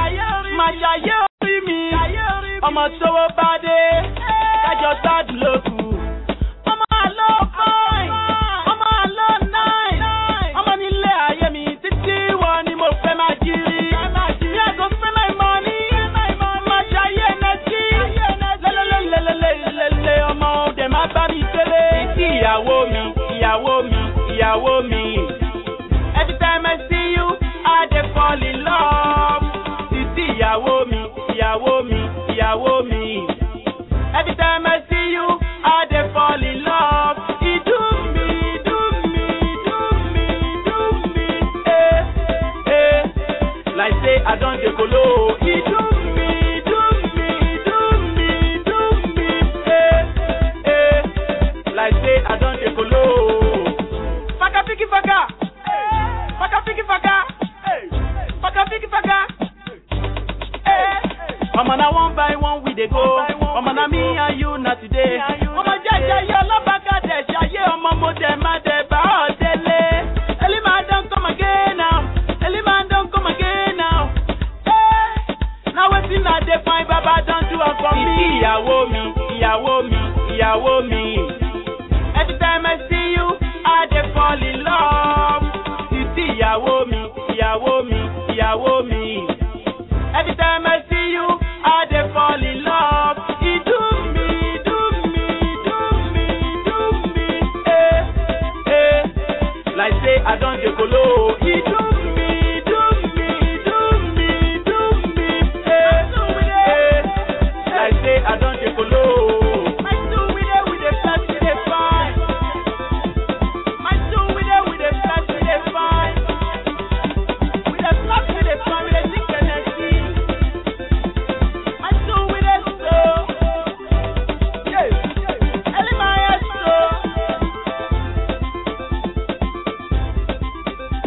mi, ọmọ sọ́wọ́ bá dé, kájọ gbádùn lókù. Ọmọ àlọ́ fine, ọmọ àlọ́ nice, ọmọ nílé ayé mi títí wọn ni mo fẹ́ máa jírí. Mi àgọ́ fẹ́ my money, májàyé nẹ́tí, lẹ́lẹ́lẹ́lẹ́lẹ́lẹ́lẹ́ ọmọ òde má bá mi délé. Títí ìyàwó mi. Every time I see you, I dey fall in love. Títí ìyàwó mi. Every time I see you, I dey fall in love. You do me, like say I don't dey kolo. You do me, like say I don't dey kolo. Faka fiki faka. Mama na one by one we dey go. Mama na me and you na today. Mama jaja yo lobaka de jaye omo mo de ma de ba odele. Elima don come again now. Now wetin I dey find Baba don do am for me. Ìyàwó mi. Every time I see you, I dey fall in love. You see ìyàwó mi. Every time I see you, I dey fall in love. You do me, like say I don't dey kolo. You do me, like say I don't dey kolo. My two with the flash, with the fine. My two with the flash, with the fine. With the flash, with the fine, with the thick energy. My two with the slow. Yes. Eli Maestro.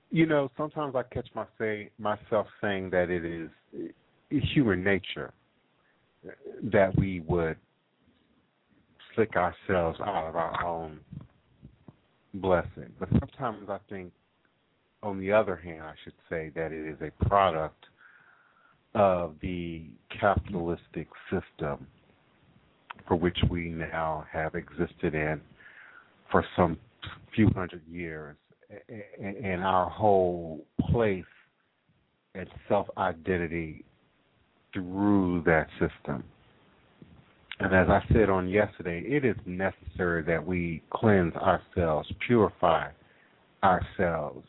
You know, sometimes I catch myself saying that it is human nature that we would slick ourselves out of our own blessing. But sometimes I think, on the other hand, I should say that it is a product of the capitalistic system for which we now have existed in for some few hundred years, and our whole place and self-identity through that system. And as I said on yesterday, it is necessary that we cleanse ourselves, purify ourselves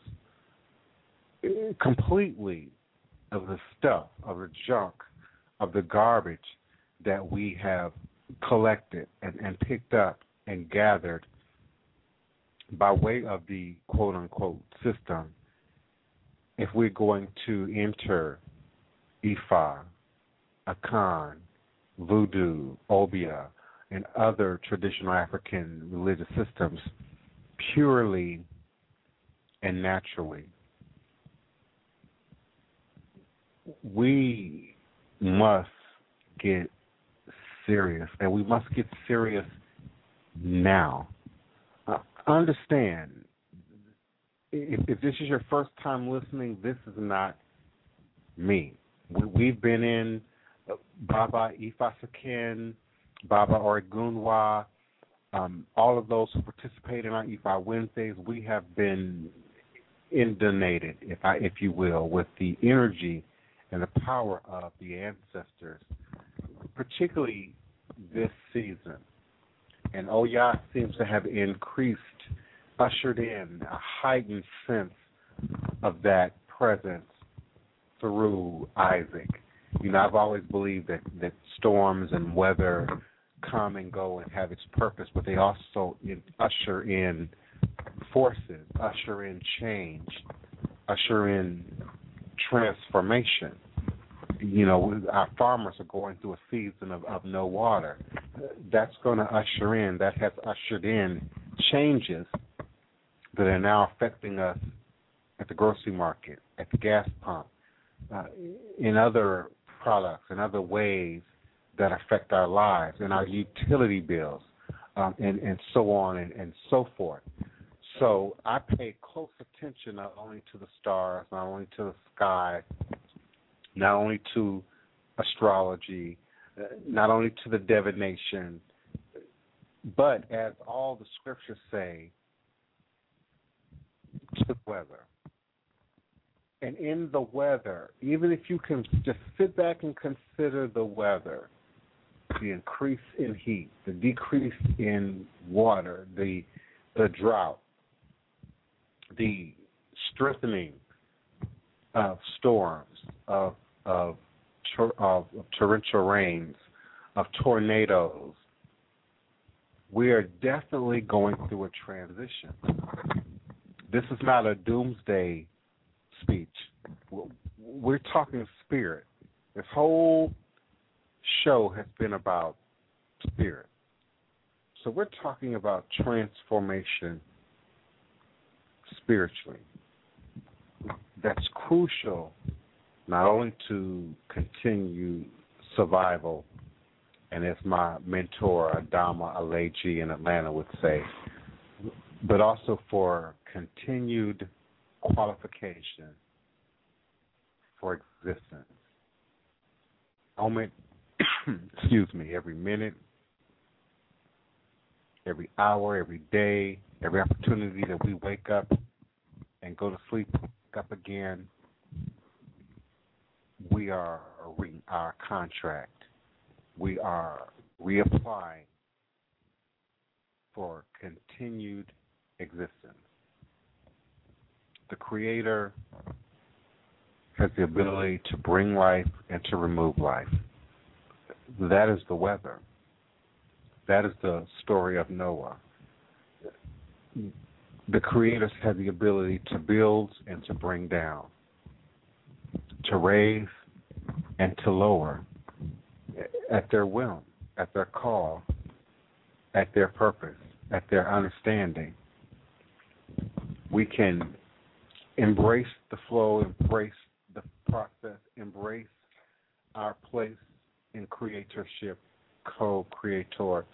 completely of the stuff, of the junk, of the garbage that we have collected and picked up and gathered by way of the quote-unquote system, if we're going to enter Ifa, Akan, Voodoo, Obia, and other traditional African religious systems purely and naturally, we must get serious, and we must get serious now. Understand, if this is your first time listening, this is not me. We've been in Baba Ifa Sakin, Baba Oregunwa, all of those who participate in our Ifa Wednesdays. We have been inundated, if you will, with the energy and the power of the ancestors, particularly this season. And Oya seems to have ushered in a heightened sense of that presence through Isaac. You know, I've always believed that storms and weather come and go and have its purpose, but they also usher in forces, usher in change, usher in transformation. You know, our farmers are going through a season of no water. That's going to that has ushered in changes that are now affecting us at the grocery market, at the gas pump, in other products, in other ways that affect our lives, in our utility bills, and so on and so forth. So I pay close attention not only to the stars, not only to the sky, not only to astrology, not only to the divination, but as all the scriptures say, to the weather. And in the weather, even if you can just sit back and consider the weather, the increase in heat, the decrease in water, the drought, the strengthening of storms, of torrential rains, of tornadoes, we are definitely going through a transition. This is not a doomsday speech. We're talking spirit. This whole show has been about spirit. So we're talking about transformation spiritually. That's crucial not only to continue survival, and as my mentor Adama Aleji in Atlanta would say, but also for continued qualification for existence. Every minute, every hour, every day, every opportunity that we wake up and go to sleep, wake up again, we are reading our contract. We are reapplying for continued existence. The Creator has the ability to bring life and to remove life. That is the weather. That is the story of Noah. The Creators have the ability to build and to bring down, to raise and to lower, at their will, at their call, at their purpose, at their understanding. We can embrace the flow, embrace the process, embrace our place in creatorship, co-creatorship,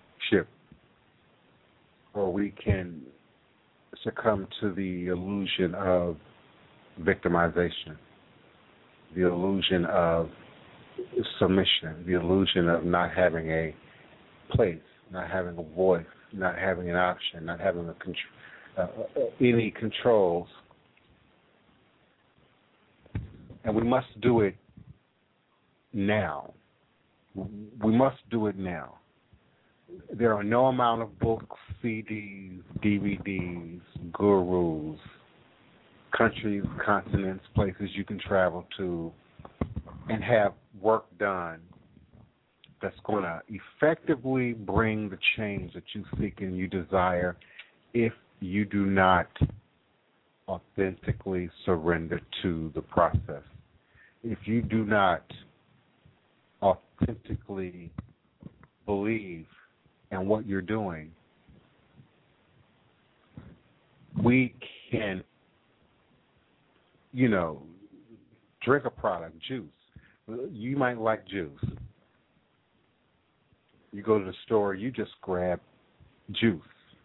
or we can succumb to the illusion of victimization, the illusion of submission, the illusion of not having a place, not having a voice, not having an option, not having any controls. And we must do it now. We must do it now. There are no amount of books, CDs, DVDs, gurus, countries, continents, places you can travel to and have work done that's going to effectively bring the change that you seek and you desire if you do not authentically surrender to the process. If you do not authentically believe in what you're doing, we can, drink a product, juice. You might like juice. You go to the store, you just grab juice.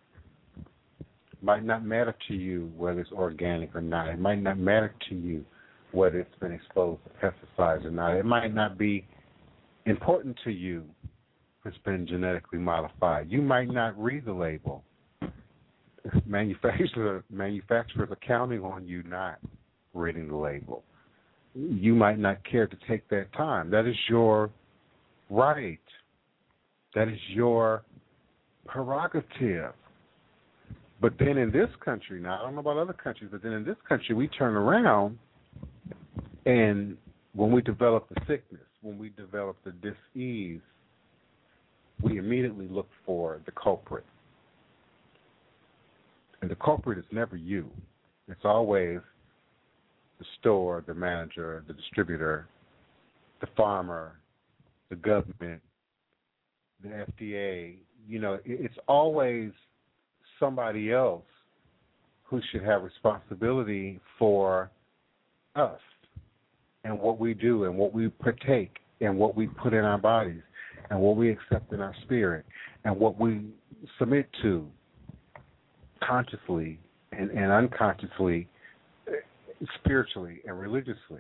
Might not matter to you whether it's organic or not. It might not matter to you whether it's been exposed to pesticides or not. It might not be important to you if it's been genetically modified. You might not read the label. Manufacturers are counting on you not reading the label. You might not care to take that time. That is your right. That is your prerogative. But then in this country, now I don't know about other countries, but then in this country we turn around and when we develop the sickness, when we develop the dis-ease, we immediately look for the culprit. And the culprit is never you. It's always the store, the manager, the distributor, the farmer, the government, the FDA. It's always somebody else who should have responsibility for us and what we do and what we partake and what we put in our bodies and what we accept in our spirit and what we submit to consciously and unconsciously, spiritually and religiously.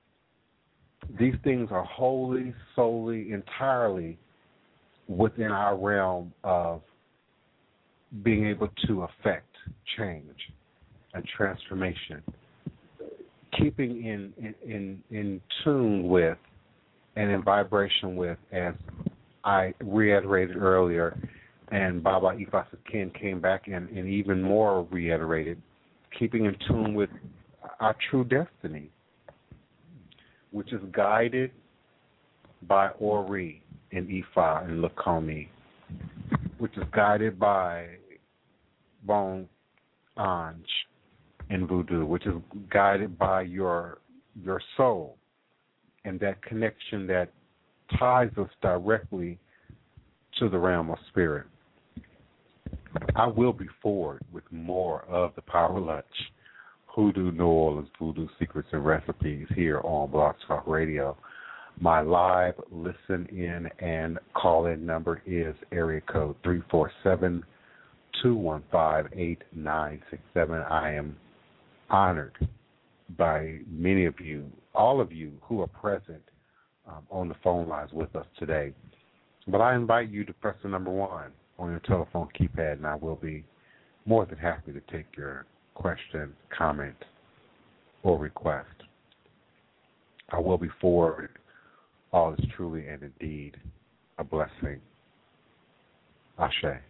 These things are wholly, solely, entirely within our realm of being able to affect change and transformation, keeping in tune with and in vibration with, as I reiterated earlier, and Baba Ifa Sakin came back and even more reiterated, keeping in tune with our true destiny, which is guided by Ori and Ifa and Lakomi, which is guided by Bon Ange in Voodoo, which is guided by your soul and that connection that ties us directly to the realm of spirit. I will be forward with more of the Power Lunch, Hoodoo New Orleans Voodoo Secrets and Recipes here on Blog Talk Radio. My live listen-in and call-in number is area code 347-215-8967. I am honored by many of you, all of you who are present on the phone lines with us today. But I invite you to press the number 1 on your telephone keypad, and I will be more than happy to take your question, comment, or request. I will be forward. All is truly and indeed a blessing. Ashe.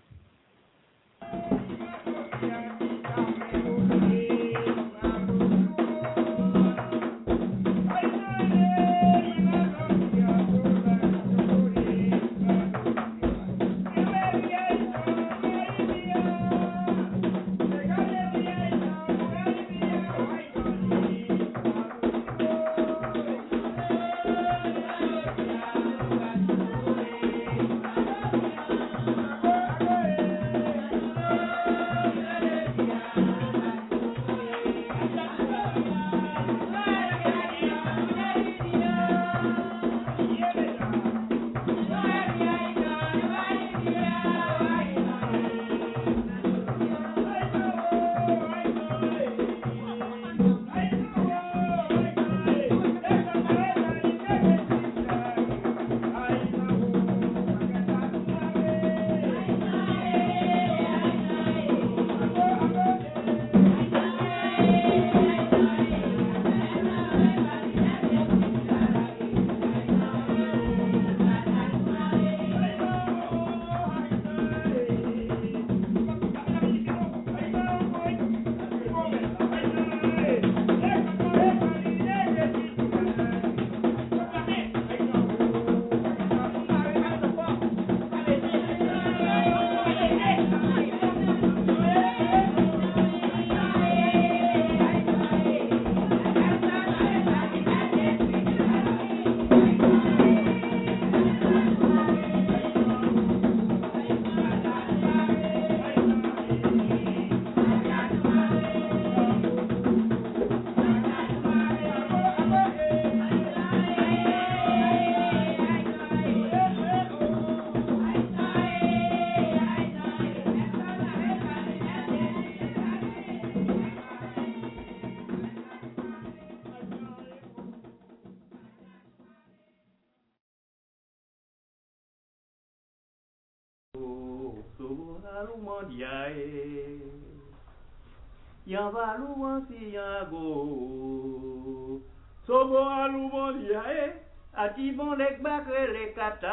Sobo alumondiae, atibon lek bakre le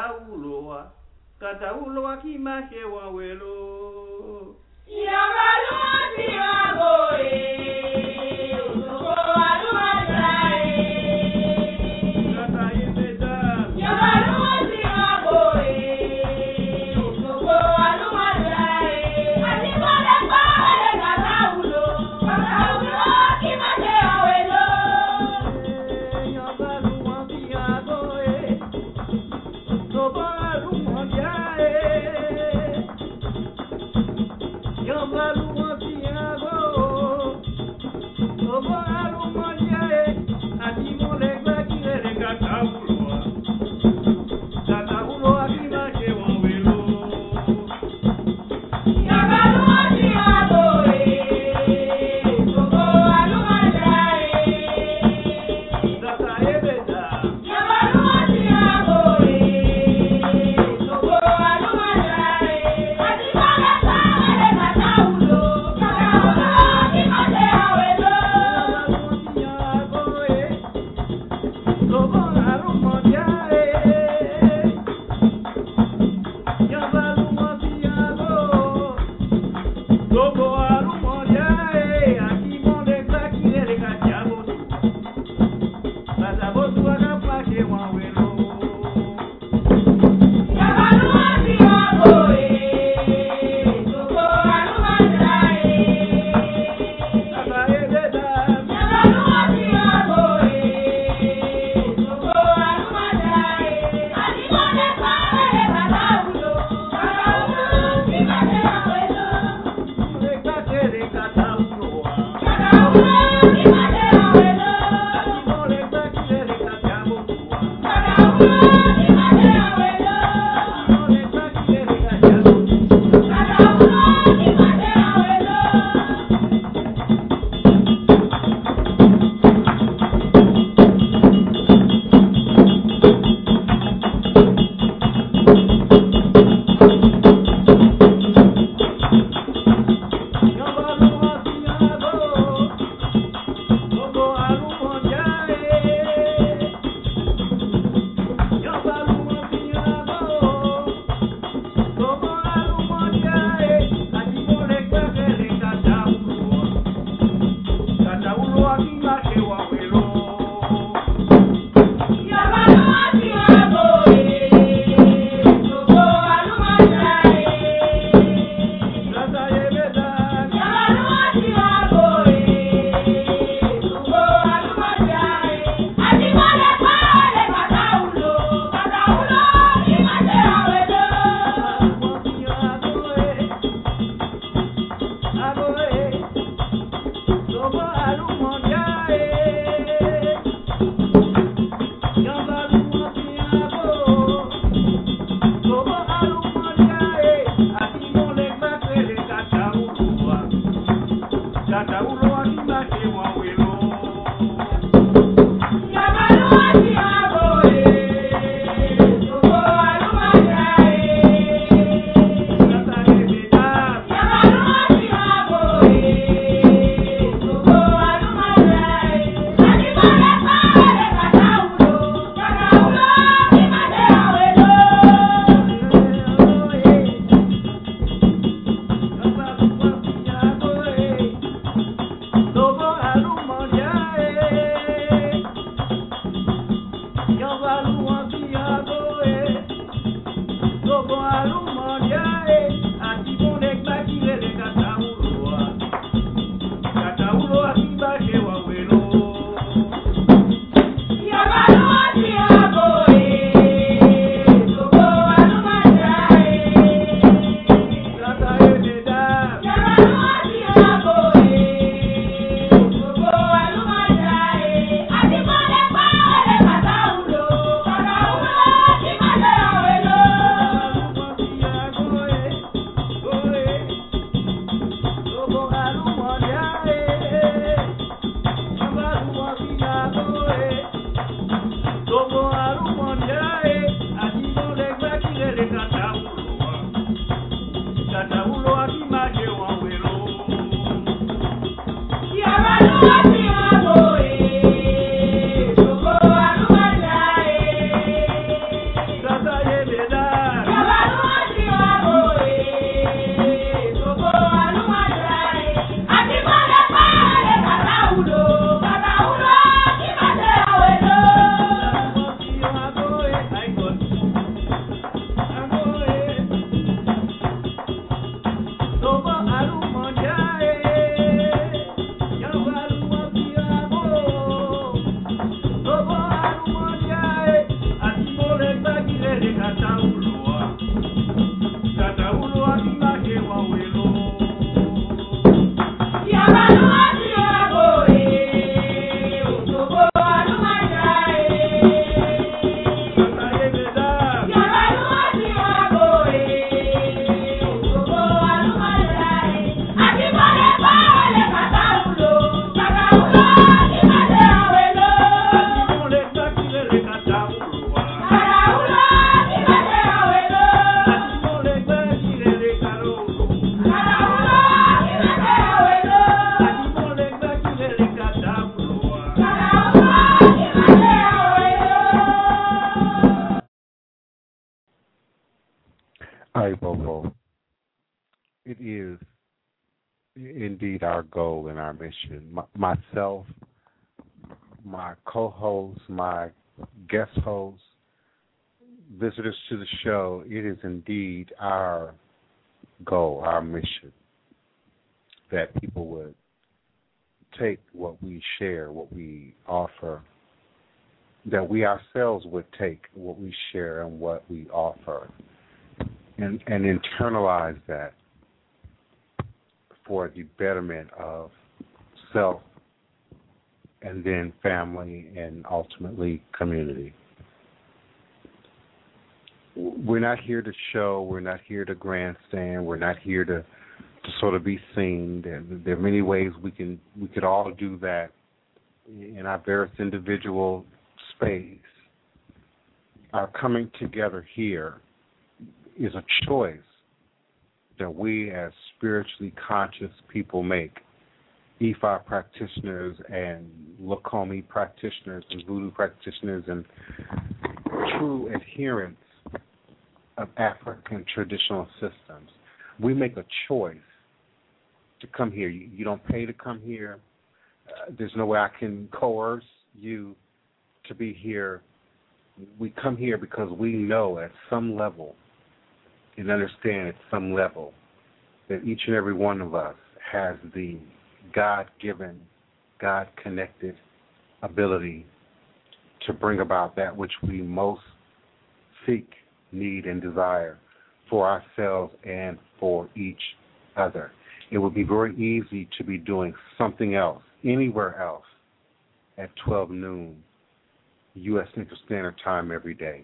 kata uloa ki mache wawelo. Sobo alumondiae, kata ibeda. Sobo alumondiae, atibon lek bakre le kata uloa ki mache wawelo. it is indeed our goal and our mission. Myself, my co-host, my guest host, visitors to the show, it is indeed our goal, our mission, that people would take what we share, what we offer, that we ourselves would take what we share and what we offer and internalize that for the betterment of self and then family and ultimately community. We're not here to show, we're not here to grandstand, we're not here to sort of be seen. There are many ways we could all do that in our various individual space. Our coming together here is a choice that we as spiritually conscious people make. Ifa practitioners and Lukomi practitioners and Voodoo practitioners and true adherents of African traditional systems. We make a choice to come here. You don't pay to come here. There's no way I can coerce you to be here. We come here because we know at some level and understand at some level that each and every one of us has the God-given, God-connected ability to bring about that which we most seek, need, and desire for ourselves and for each other. It would be very easy to be doing something else, anywhere else, at 12 noon, U.S. Central Standard Time every day.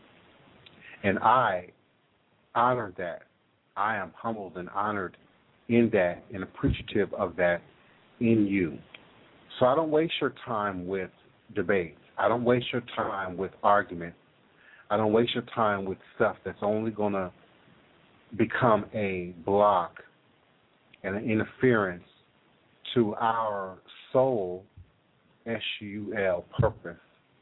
And I honor that. I am humbled and honored in that and appreciative of that in you. So I don't waste your time with debate. I don't waste your time with argument. I don't waste your time with stuff that's only going to become a block and an interference to our soul, S-U-L, purpose.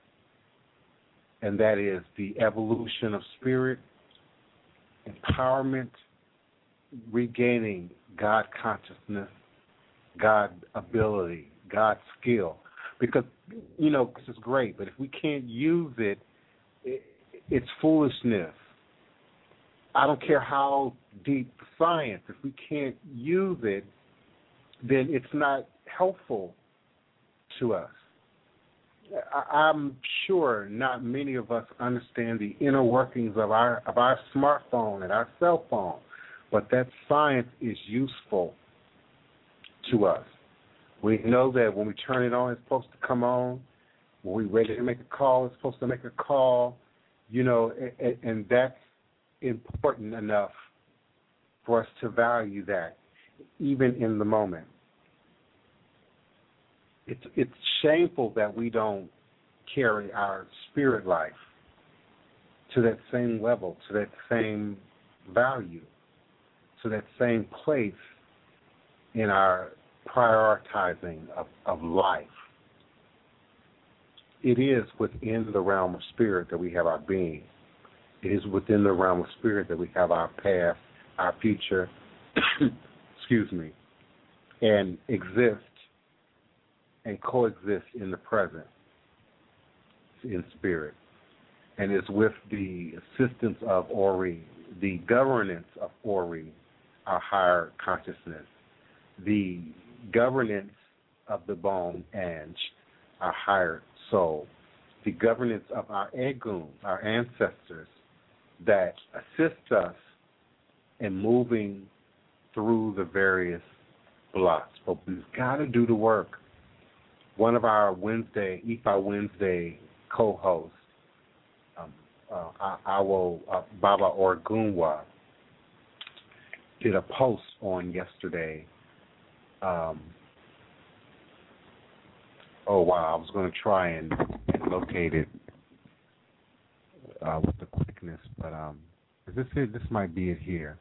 And that is the evolution of spirit, empowerment, regaining God consciousness, God ability, God skill. Because, this is great, but if we can't use it, it's foolishness. I don't care how deep the science. If we can't use it, then it's not helpful to us. I'm sure not many of us understand the inner workings of our smartphone and our cell phone, but that science is useful to us. We know that when we turn it on, it's supposed to come on. When we're ready to make a call, it's supposed to make a call. And that's important enough for us to value that, even in the moment. It's shameful that we don't carry our spirit life to that same level, to that same value, to that same place in our prioritizing of life. It is within the realm of spirit that we have our being. It is within the realm of spirit that we have our past, our future, and exist and coexist in the present, in spirit. And it's with the assistance of Ori, the governance of Ori, our higher consciousness, the governance of the bone, Anj, our higher soul, the governance of our Egun, our ancestors, that assist us in moving through the various blocks. But we've got to do the work. One of our Ifa Wednesday co-hosts, Baba Orgunwa, did a post on yesterday. I was going to try and locate it with the quickness, but is this it? This might be it here.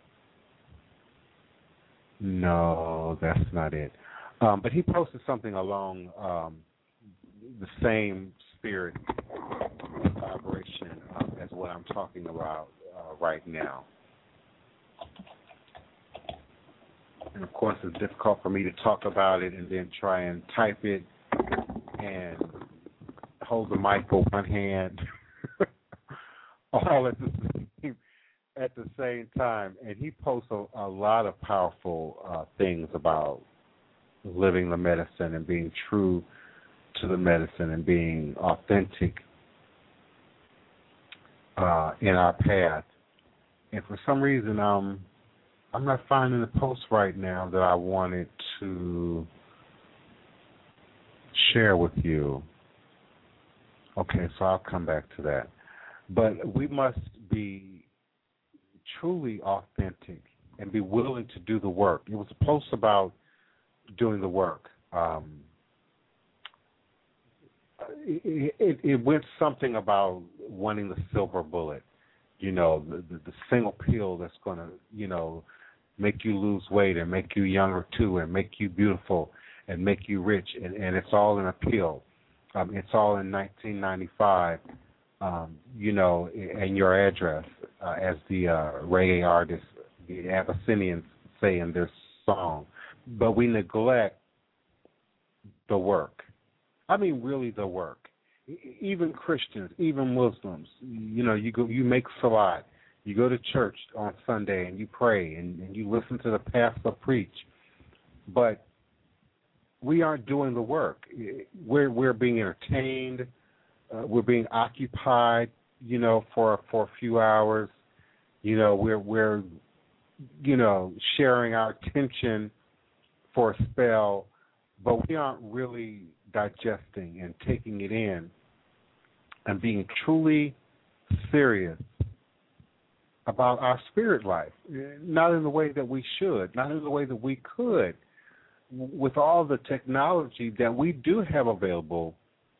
No, that's not it. But he posted something along the same spirit vibration as what I'm talking about right now. And, of course, it's difficult for me to talk about it and then try and type it and hold the mic with one hand all at the same time. And he posts a lot of powerful things about living the medicine and being true to the medicine and being authentic in our path. And for some reason, I'm not finding the post right now that I wanted to share with you. Okay, so I'll come back to that. But we must be truly authentic and be willing to do the work. It was a post about doing the work. It went something about wanting the silver bullet, the single pill that's going to, make you lose weight and make you younger too and make you beautiful and make you rich. And it's all in a pill. It's all in 1995, and your address, as the reggae artists, the Abyssinians say in their song. But we neglect the work. I mean, really the work. Even Christians, even Muslims, you make salat, you go to church on Sunday and you pray and you listen to the pastor preach, but we aren't doing the work. We're being entertained, we're being occupied, for a few hours. We're sharing our attention for a spell, but we aren't really digesting and taking it in and being truly serious about our spirit life, not in the way that we should, not in the way that we could, with all the technology that we do have available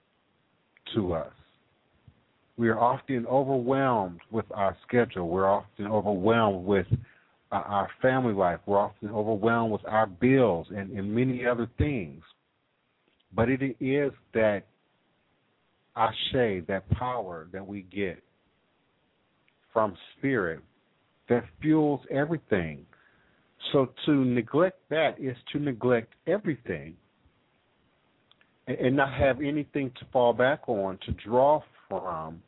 to us. We are often overwhelmed with our schedule. We're often overwhelmed with our family life. We're often overwhelmed with our bills and many other things. But it is that ashe, that power that we get from spirit that fuels everything. So to neglect that is to neglect everything and not have anything to fall back on, to draw from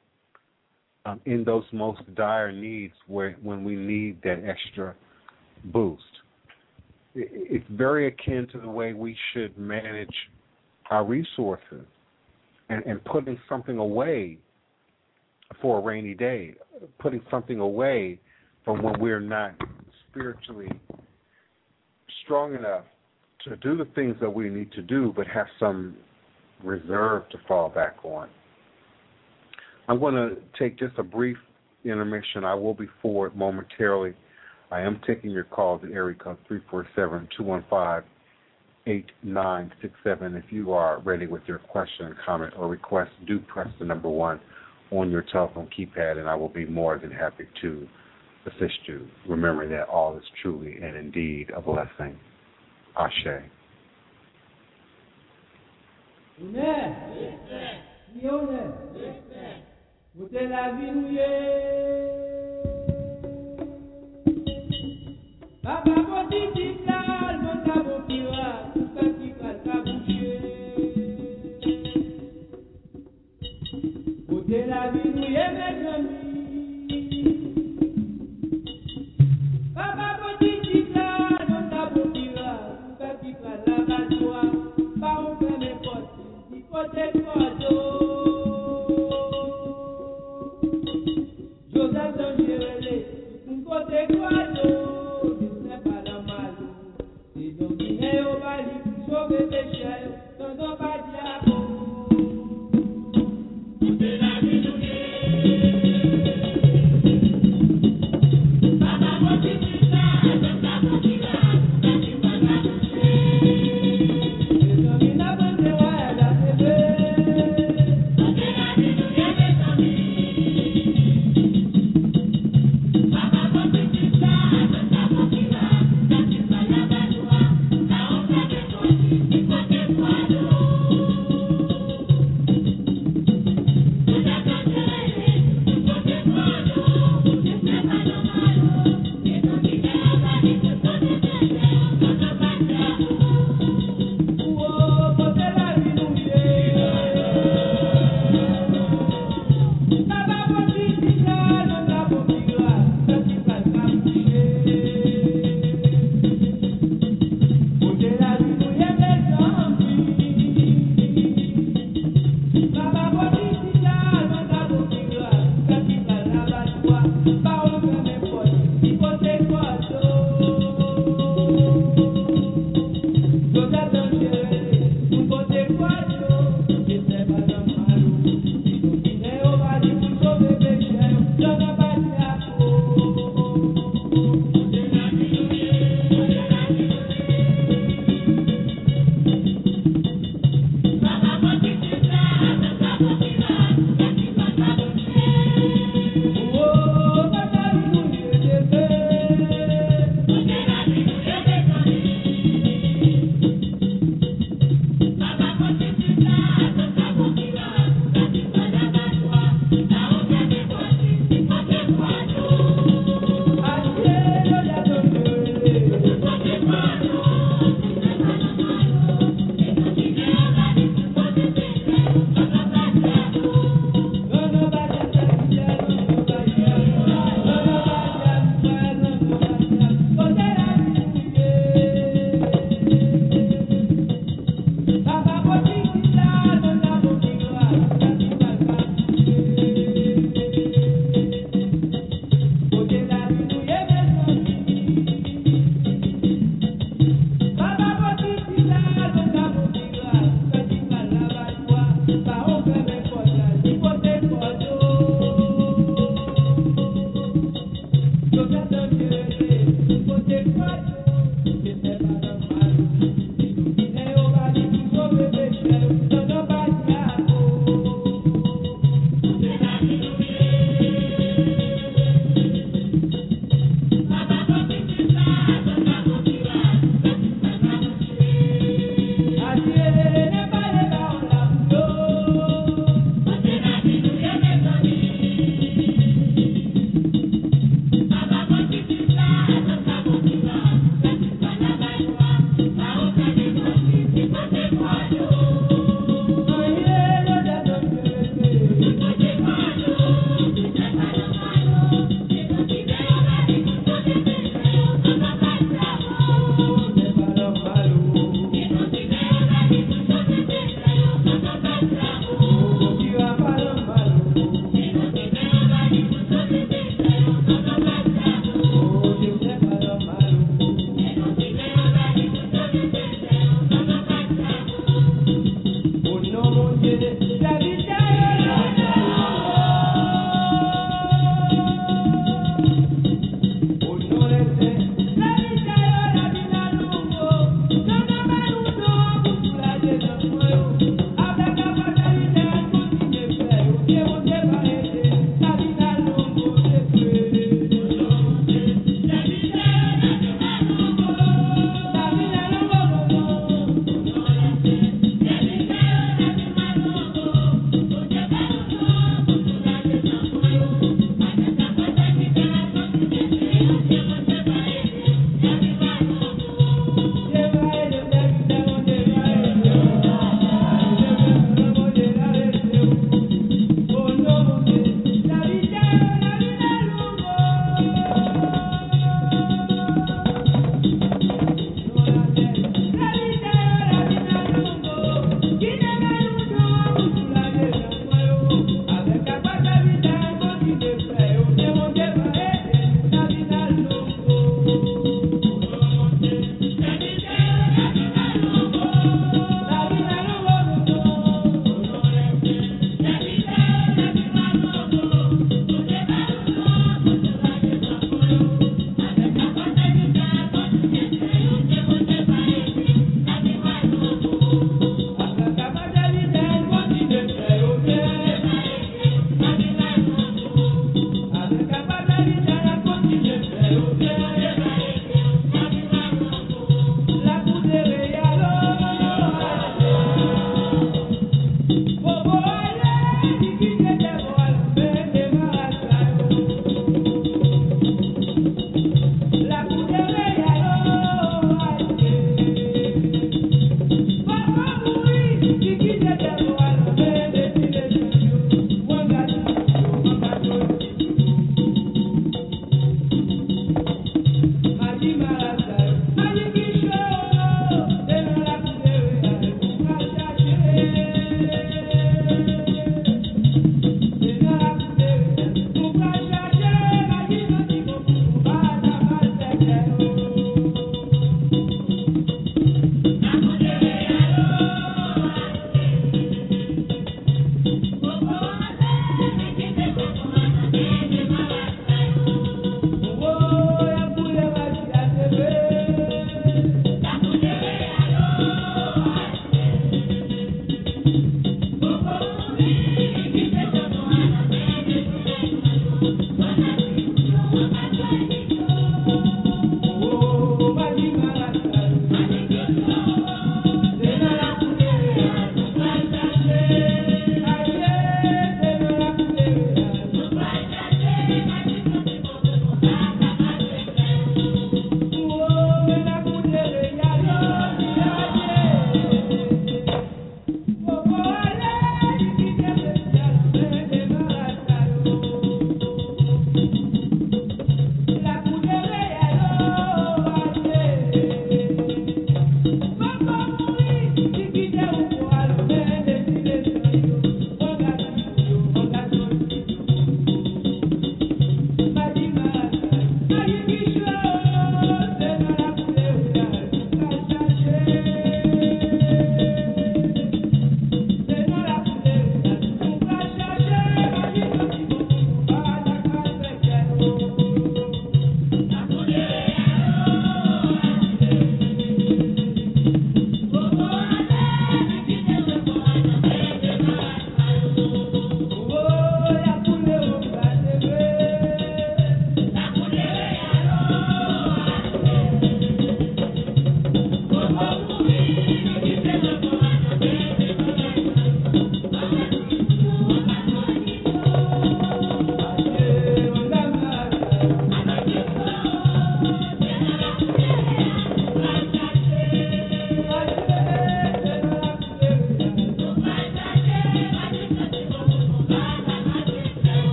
in those most dire needs when we need that extra boost. It's very akin to the way we should manage our resources and putting something away for a rainy day, putting something away from when we're not spiritually strong enough to do the things that we need to do, but have some reserve to fall back on. I'm going to take just a brief intermission. I will be forward momentarily. I am taking your calls at area code 347-215-8967 if you are ready with your question, comment, or request. Do press the number 1 on your telephone keypad, and I will be more than happy to assist you, remembering that all is truly and indeed a blessing. Ashe. Joseph Dongirele, un côté guado, ne pas la mal.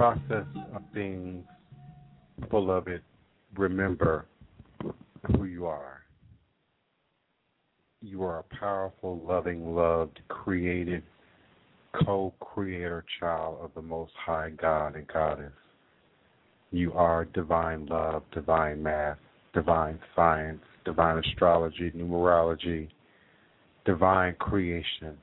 process of things, beloved, remember who you are. You are a powerful, loving, loved, created, co-creator child of the Most High God and Goddess. You are divine love, divine math, divine science, divine astrology, numerology, divine creation.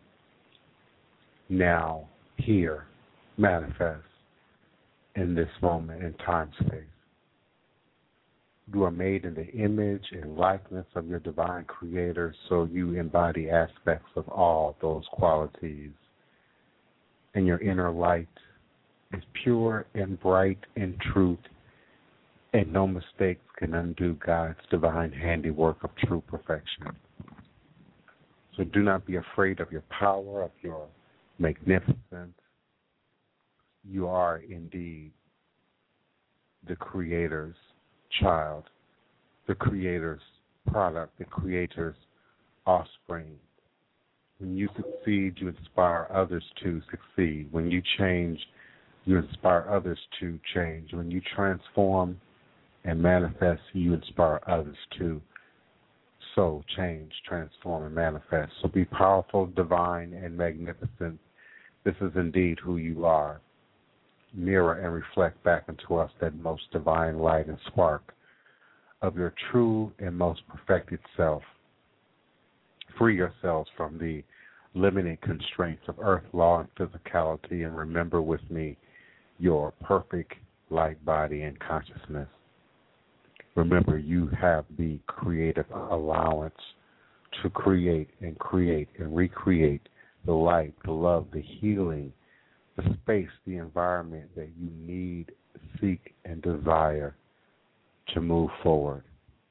Now, here, manifest in this moment in time-space. You are made in the image and likeness of your divine creator, so you embody aspects of all those qualities. And your inner light is pure and bright in truth, and no mistakes can undo God's divine handiwork of true perfection. So do not be afraid of your power, of your magnificence. You are indeed the Creator's child, the Creator's product, the Creator's offspring. When you succeed, you inspire others to succeed. When you change, you inspire others to change. When you transform and manifest, you inspire others to so change, transform, and manifest. So be powerful, divine, and magnificent. This is indeed who you are. Mirror and reflect back into us that most divine light and spark of your true and most perfected self. Free yourselves from the limiting constraints of earth, law, and physicality, and remember with me your perfect light body and consciousness. Remember, you have the creative allowance to create and recreate the light, the love, the healing, the space, the environment that you need, seek, and desire to move forward.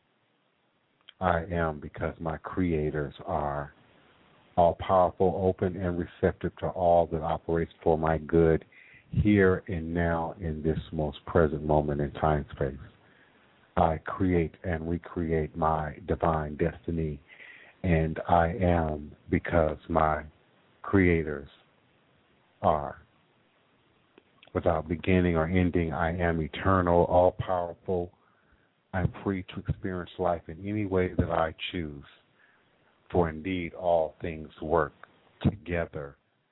I am because my creators are all-powerful, open, and receptive to all that operates for my good here and now in this most present moment in time-space. I create and recreate my divine destiny, and I am because my creators are. Without beginning or ending, I am eternal, all-powerful. I am free to experience life in any way that I choose, for indeed all things work together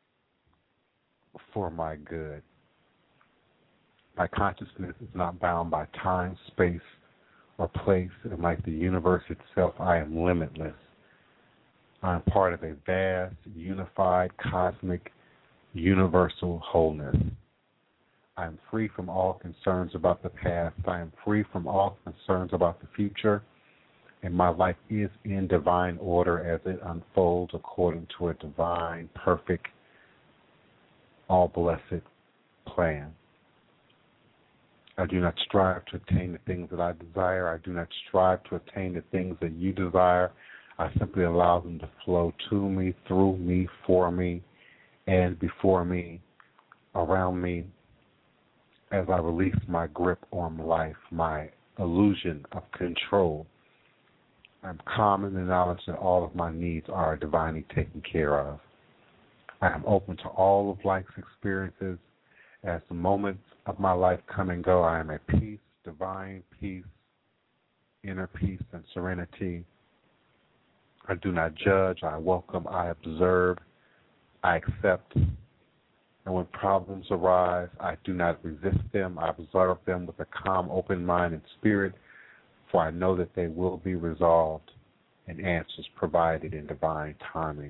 for my good. My consciousness is not bound by time, space, or place, and like the universe itself, I am limitless. I am part of a vast, unified, cosmic, universal wholeness. I am free from all concerns about the past. I am free from all concerns about the future, and my life is in divine order as it unfolds according to a divine, perfect, all-blessed plan. I do not strive to attain the things that I desire. I do not strive to attain the things that you desire. I simply allow them to flow to me, through me, for me, and before me, around me, as I release my grip on life, my illusion of control. I'm calm in the knowledge that all of my needs are divinely taken care of. I am open to all of life's experiences. As the moments of my life come and go, I am at peace, divine peace, inner peace, and serenity. I do not judge, I welcome, I observe, I accept. And when problems arise, I do not resist them. I observe them with a calm, open mind and spirit, for I know that they will be resolved and answers provided in divine timing.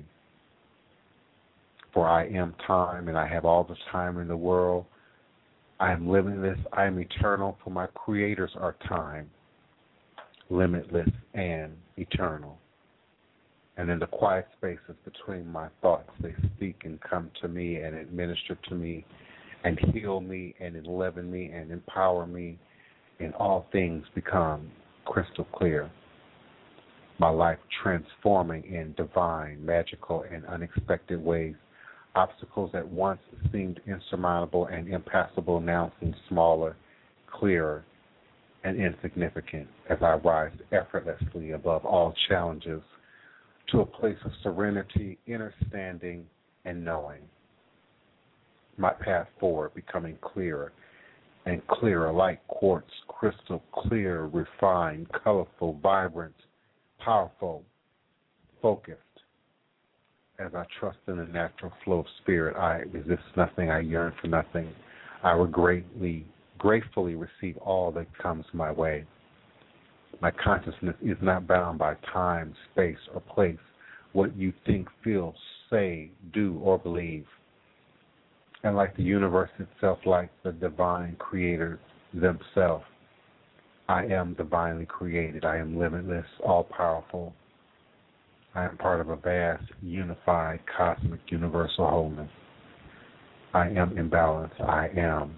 For I am time, and I have all the time in the world. I am limitless, I am eternal, for my creators are time, limitless and eternal. And in the quiet spaces between my thoughts, they speak and come to me and administer to me and heal me and enliven me and empower me, and all things become crystal clear. My life transforming in divine, magical, and unexpected ways. Obstacles that once seemed insurmountable and impassable now seem smaller, clearer, and insignificant as I rise effortlessly above all challenges to a place of serenity, understanding, and knowing. My path forward becoming clearer and clearer, like quartz, crystal clear, refined, colorful, vibrant, powerful, focused. As I trust in the natural flow of spirit, I resist nothing, I yearn for nothing. I will gratefully receive all that comes my way. My consciousness is not bound by time, space, or place. What you think, feel, say, do, or believe. And like the universe itself, like the divine creators themselves, I am divinely created. I am limitless, all-powerful. I am part of a vast, unified, cosmic, universal wholeness. I am in balance. I am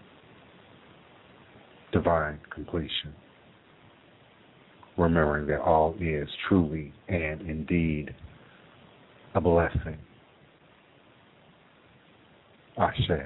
divine completion. Remembering that all is truly and indeed a blessing. Ashe.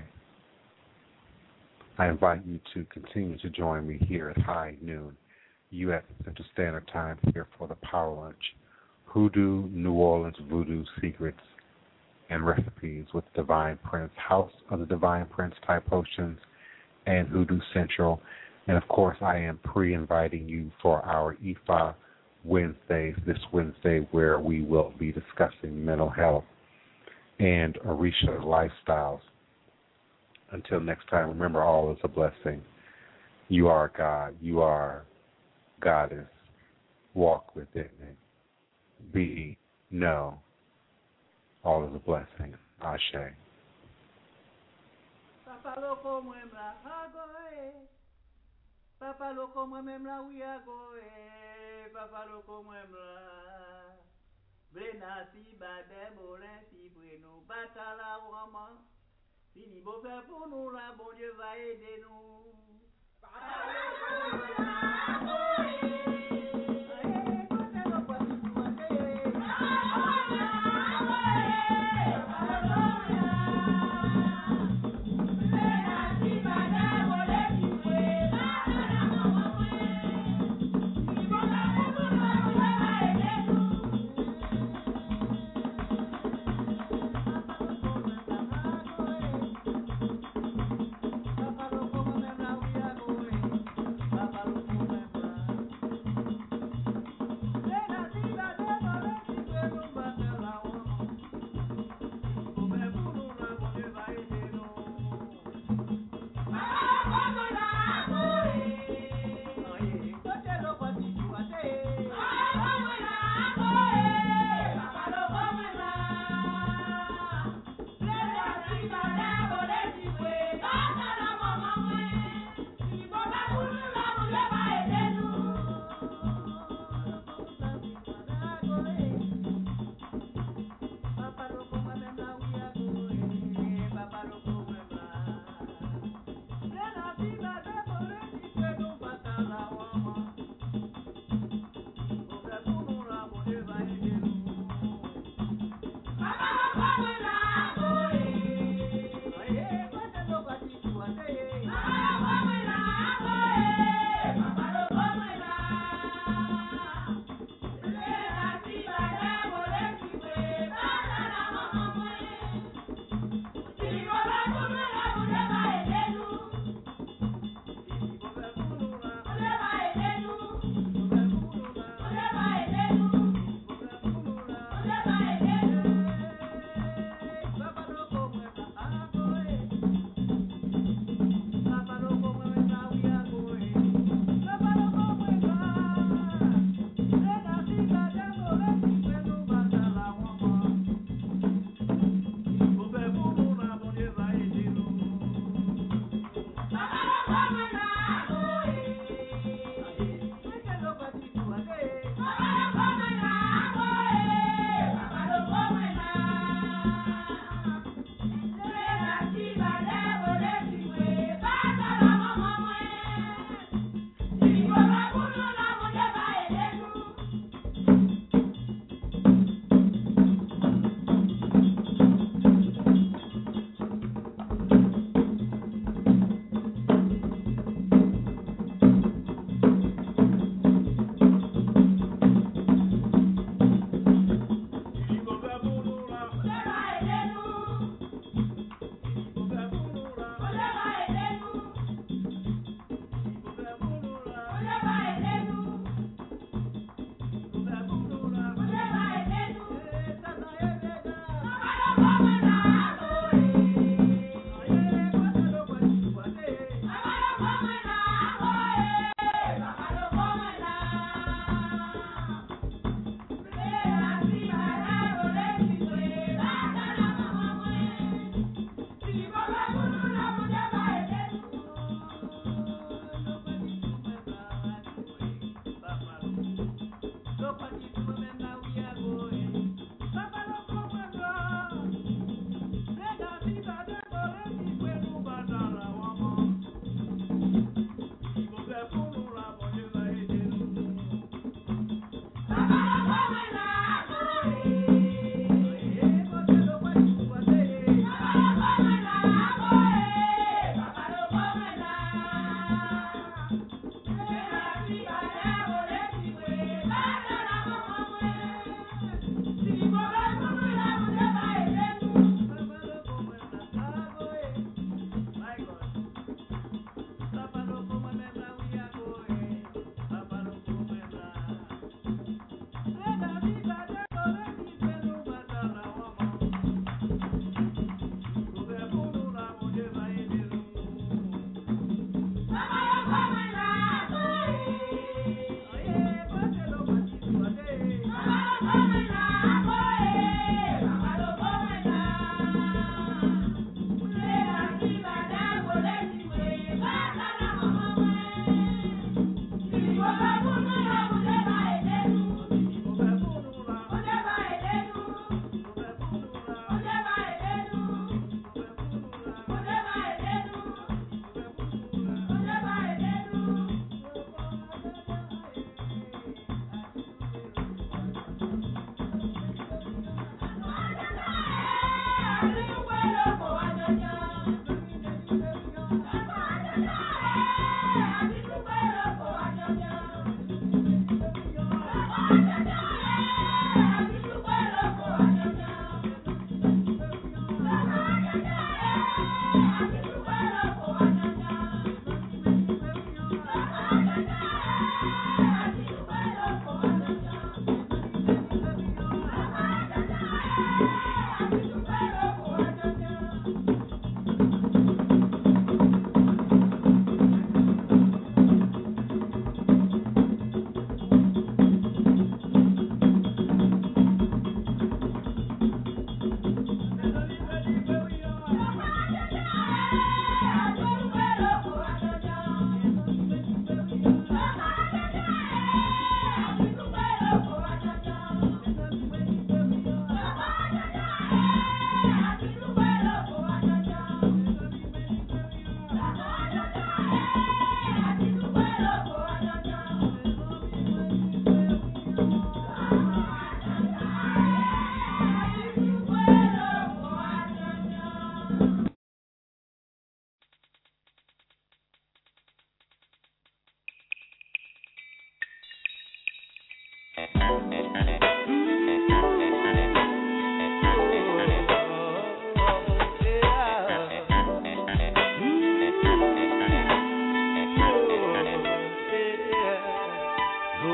I invite you to continue to join me here at high noon, U.S. Central Standard Time, here for the Power Lunch. Hoodoo, New Orleans Voodoo Secrets and Recipes with Divine Prince, House of the Divine Prince type potions, and Hoodoo Central. And of course, I am pre-inviting you for our IFA Wednesdays this Wednesday, where we will be discussing mental health and Orisha lifestyles. Until next time, remember, all is a blessing. You are God. You are Goddess. Walk with it. Be, know, all is a blessing. Ashe. Papa loko mwemla hagoe. Papa loko mwemla wiagoe. Papa loko mwemla. Brena si bade molen si bueno batala wama. Fini beau faire pour nous, là, bon Dieu va aider nous. Papa loko mwemla hagoe. Papa,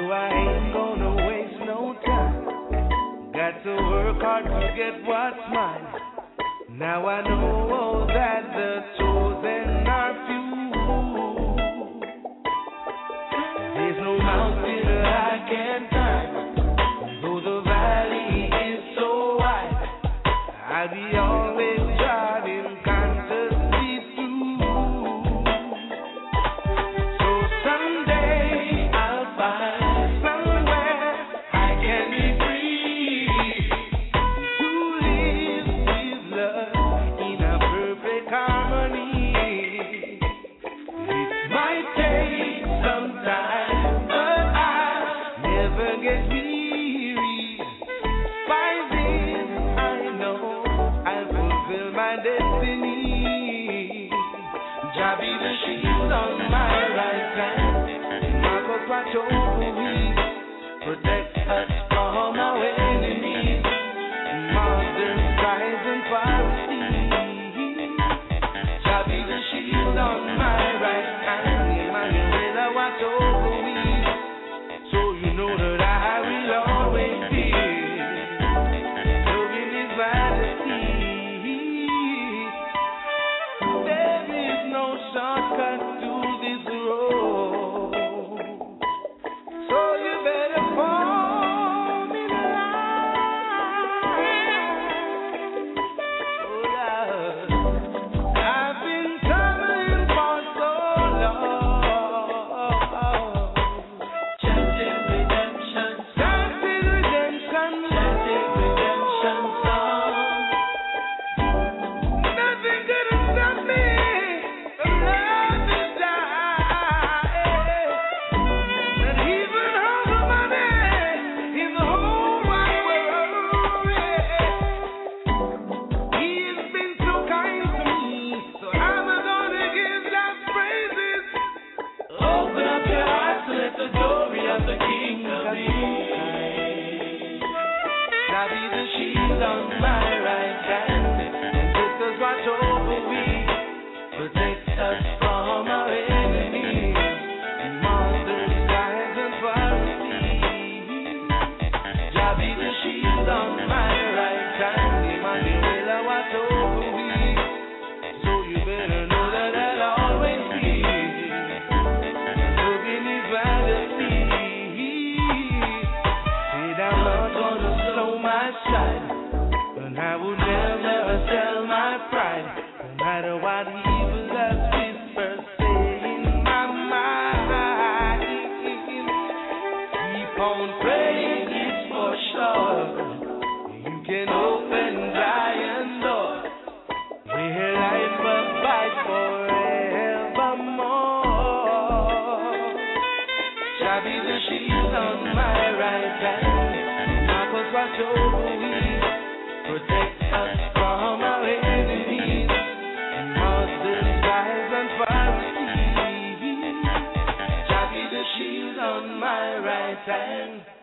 I ain't gonna waste no time. Got to work hard to get what's mine. Now I know that the chosen are few. There's no mountain I can't climb. Though the valley is so wide, I'll be always driving consciously through. So someday I'll find somewhere I can be free to live with love in a perfect harmony. It might take some time, but I'll never get weary. By this I know I'll fulfill my destiny. Jah be the shield on my right hand, Marcos watch over me, protect us from our enemies, monsters, rise and Pharisees. Jah be the shield on my right hand, Emmanuel watch over me, so you know that I will always be serving His majesty. There is no shortcut to this road, so you better fall in line. Oh Lord, I've been traveling for so long, chanting redemption song. Nothing could have stopped me from loving Jah. And even all the money in the whole wide world, He has been so kind to me, so I'm gonna give Jah praises. Open up your hearts to let the glory of the King of Kings. Now be the shield on my right hand, sisters watch over me, protect us from our enemies, monsters, lions, and Pharisees. Jah be the shield on my right hand, Emmanuel watch over me, so you better know that I'll always be serving His majesty. Said I'm not gonna slow my stride, and I would never sell my pride, no matter what evil does whisper say in my mind. Keep on praying, it's for sure. You can open Zion's door, where life abides forevermore. Shall be the shield on my right hand, Marcos watch over me, protect us from our enemies, monsters, lies, and Pharisees. Shall be the shield on my right hand.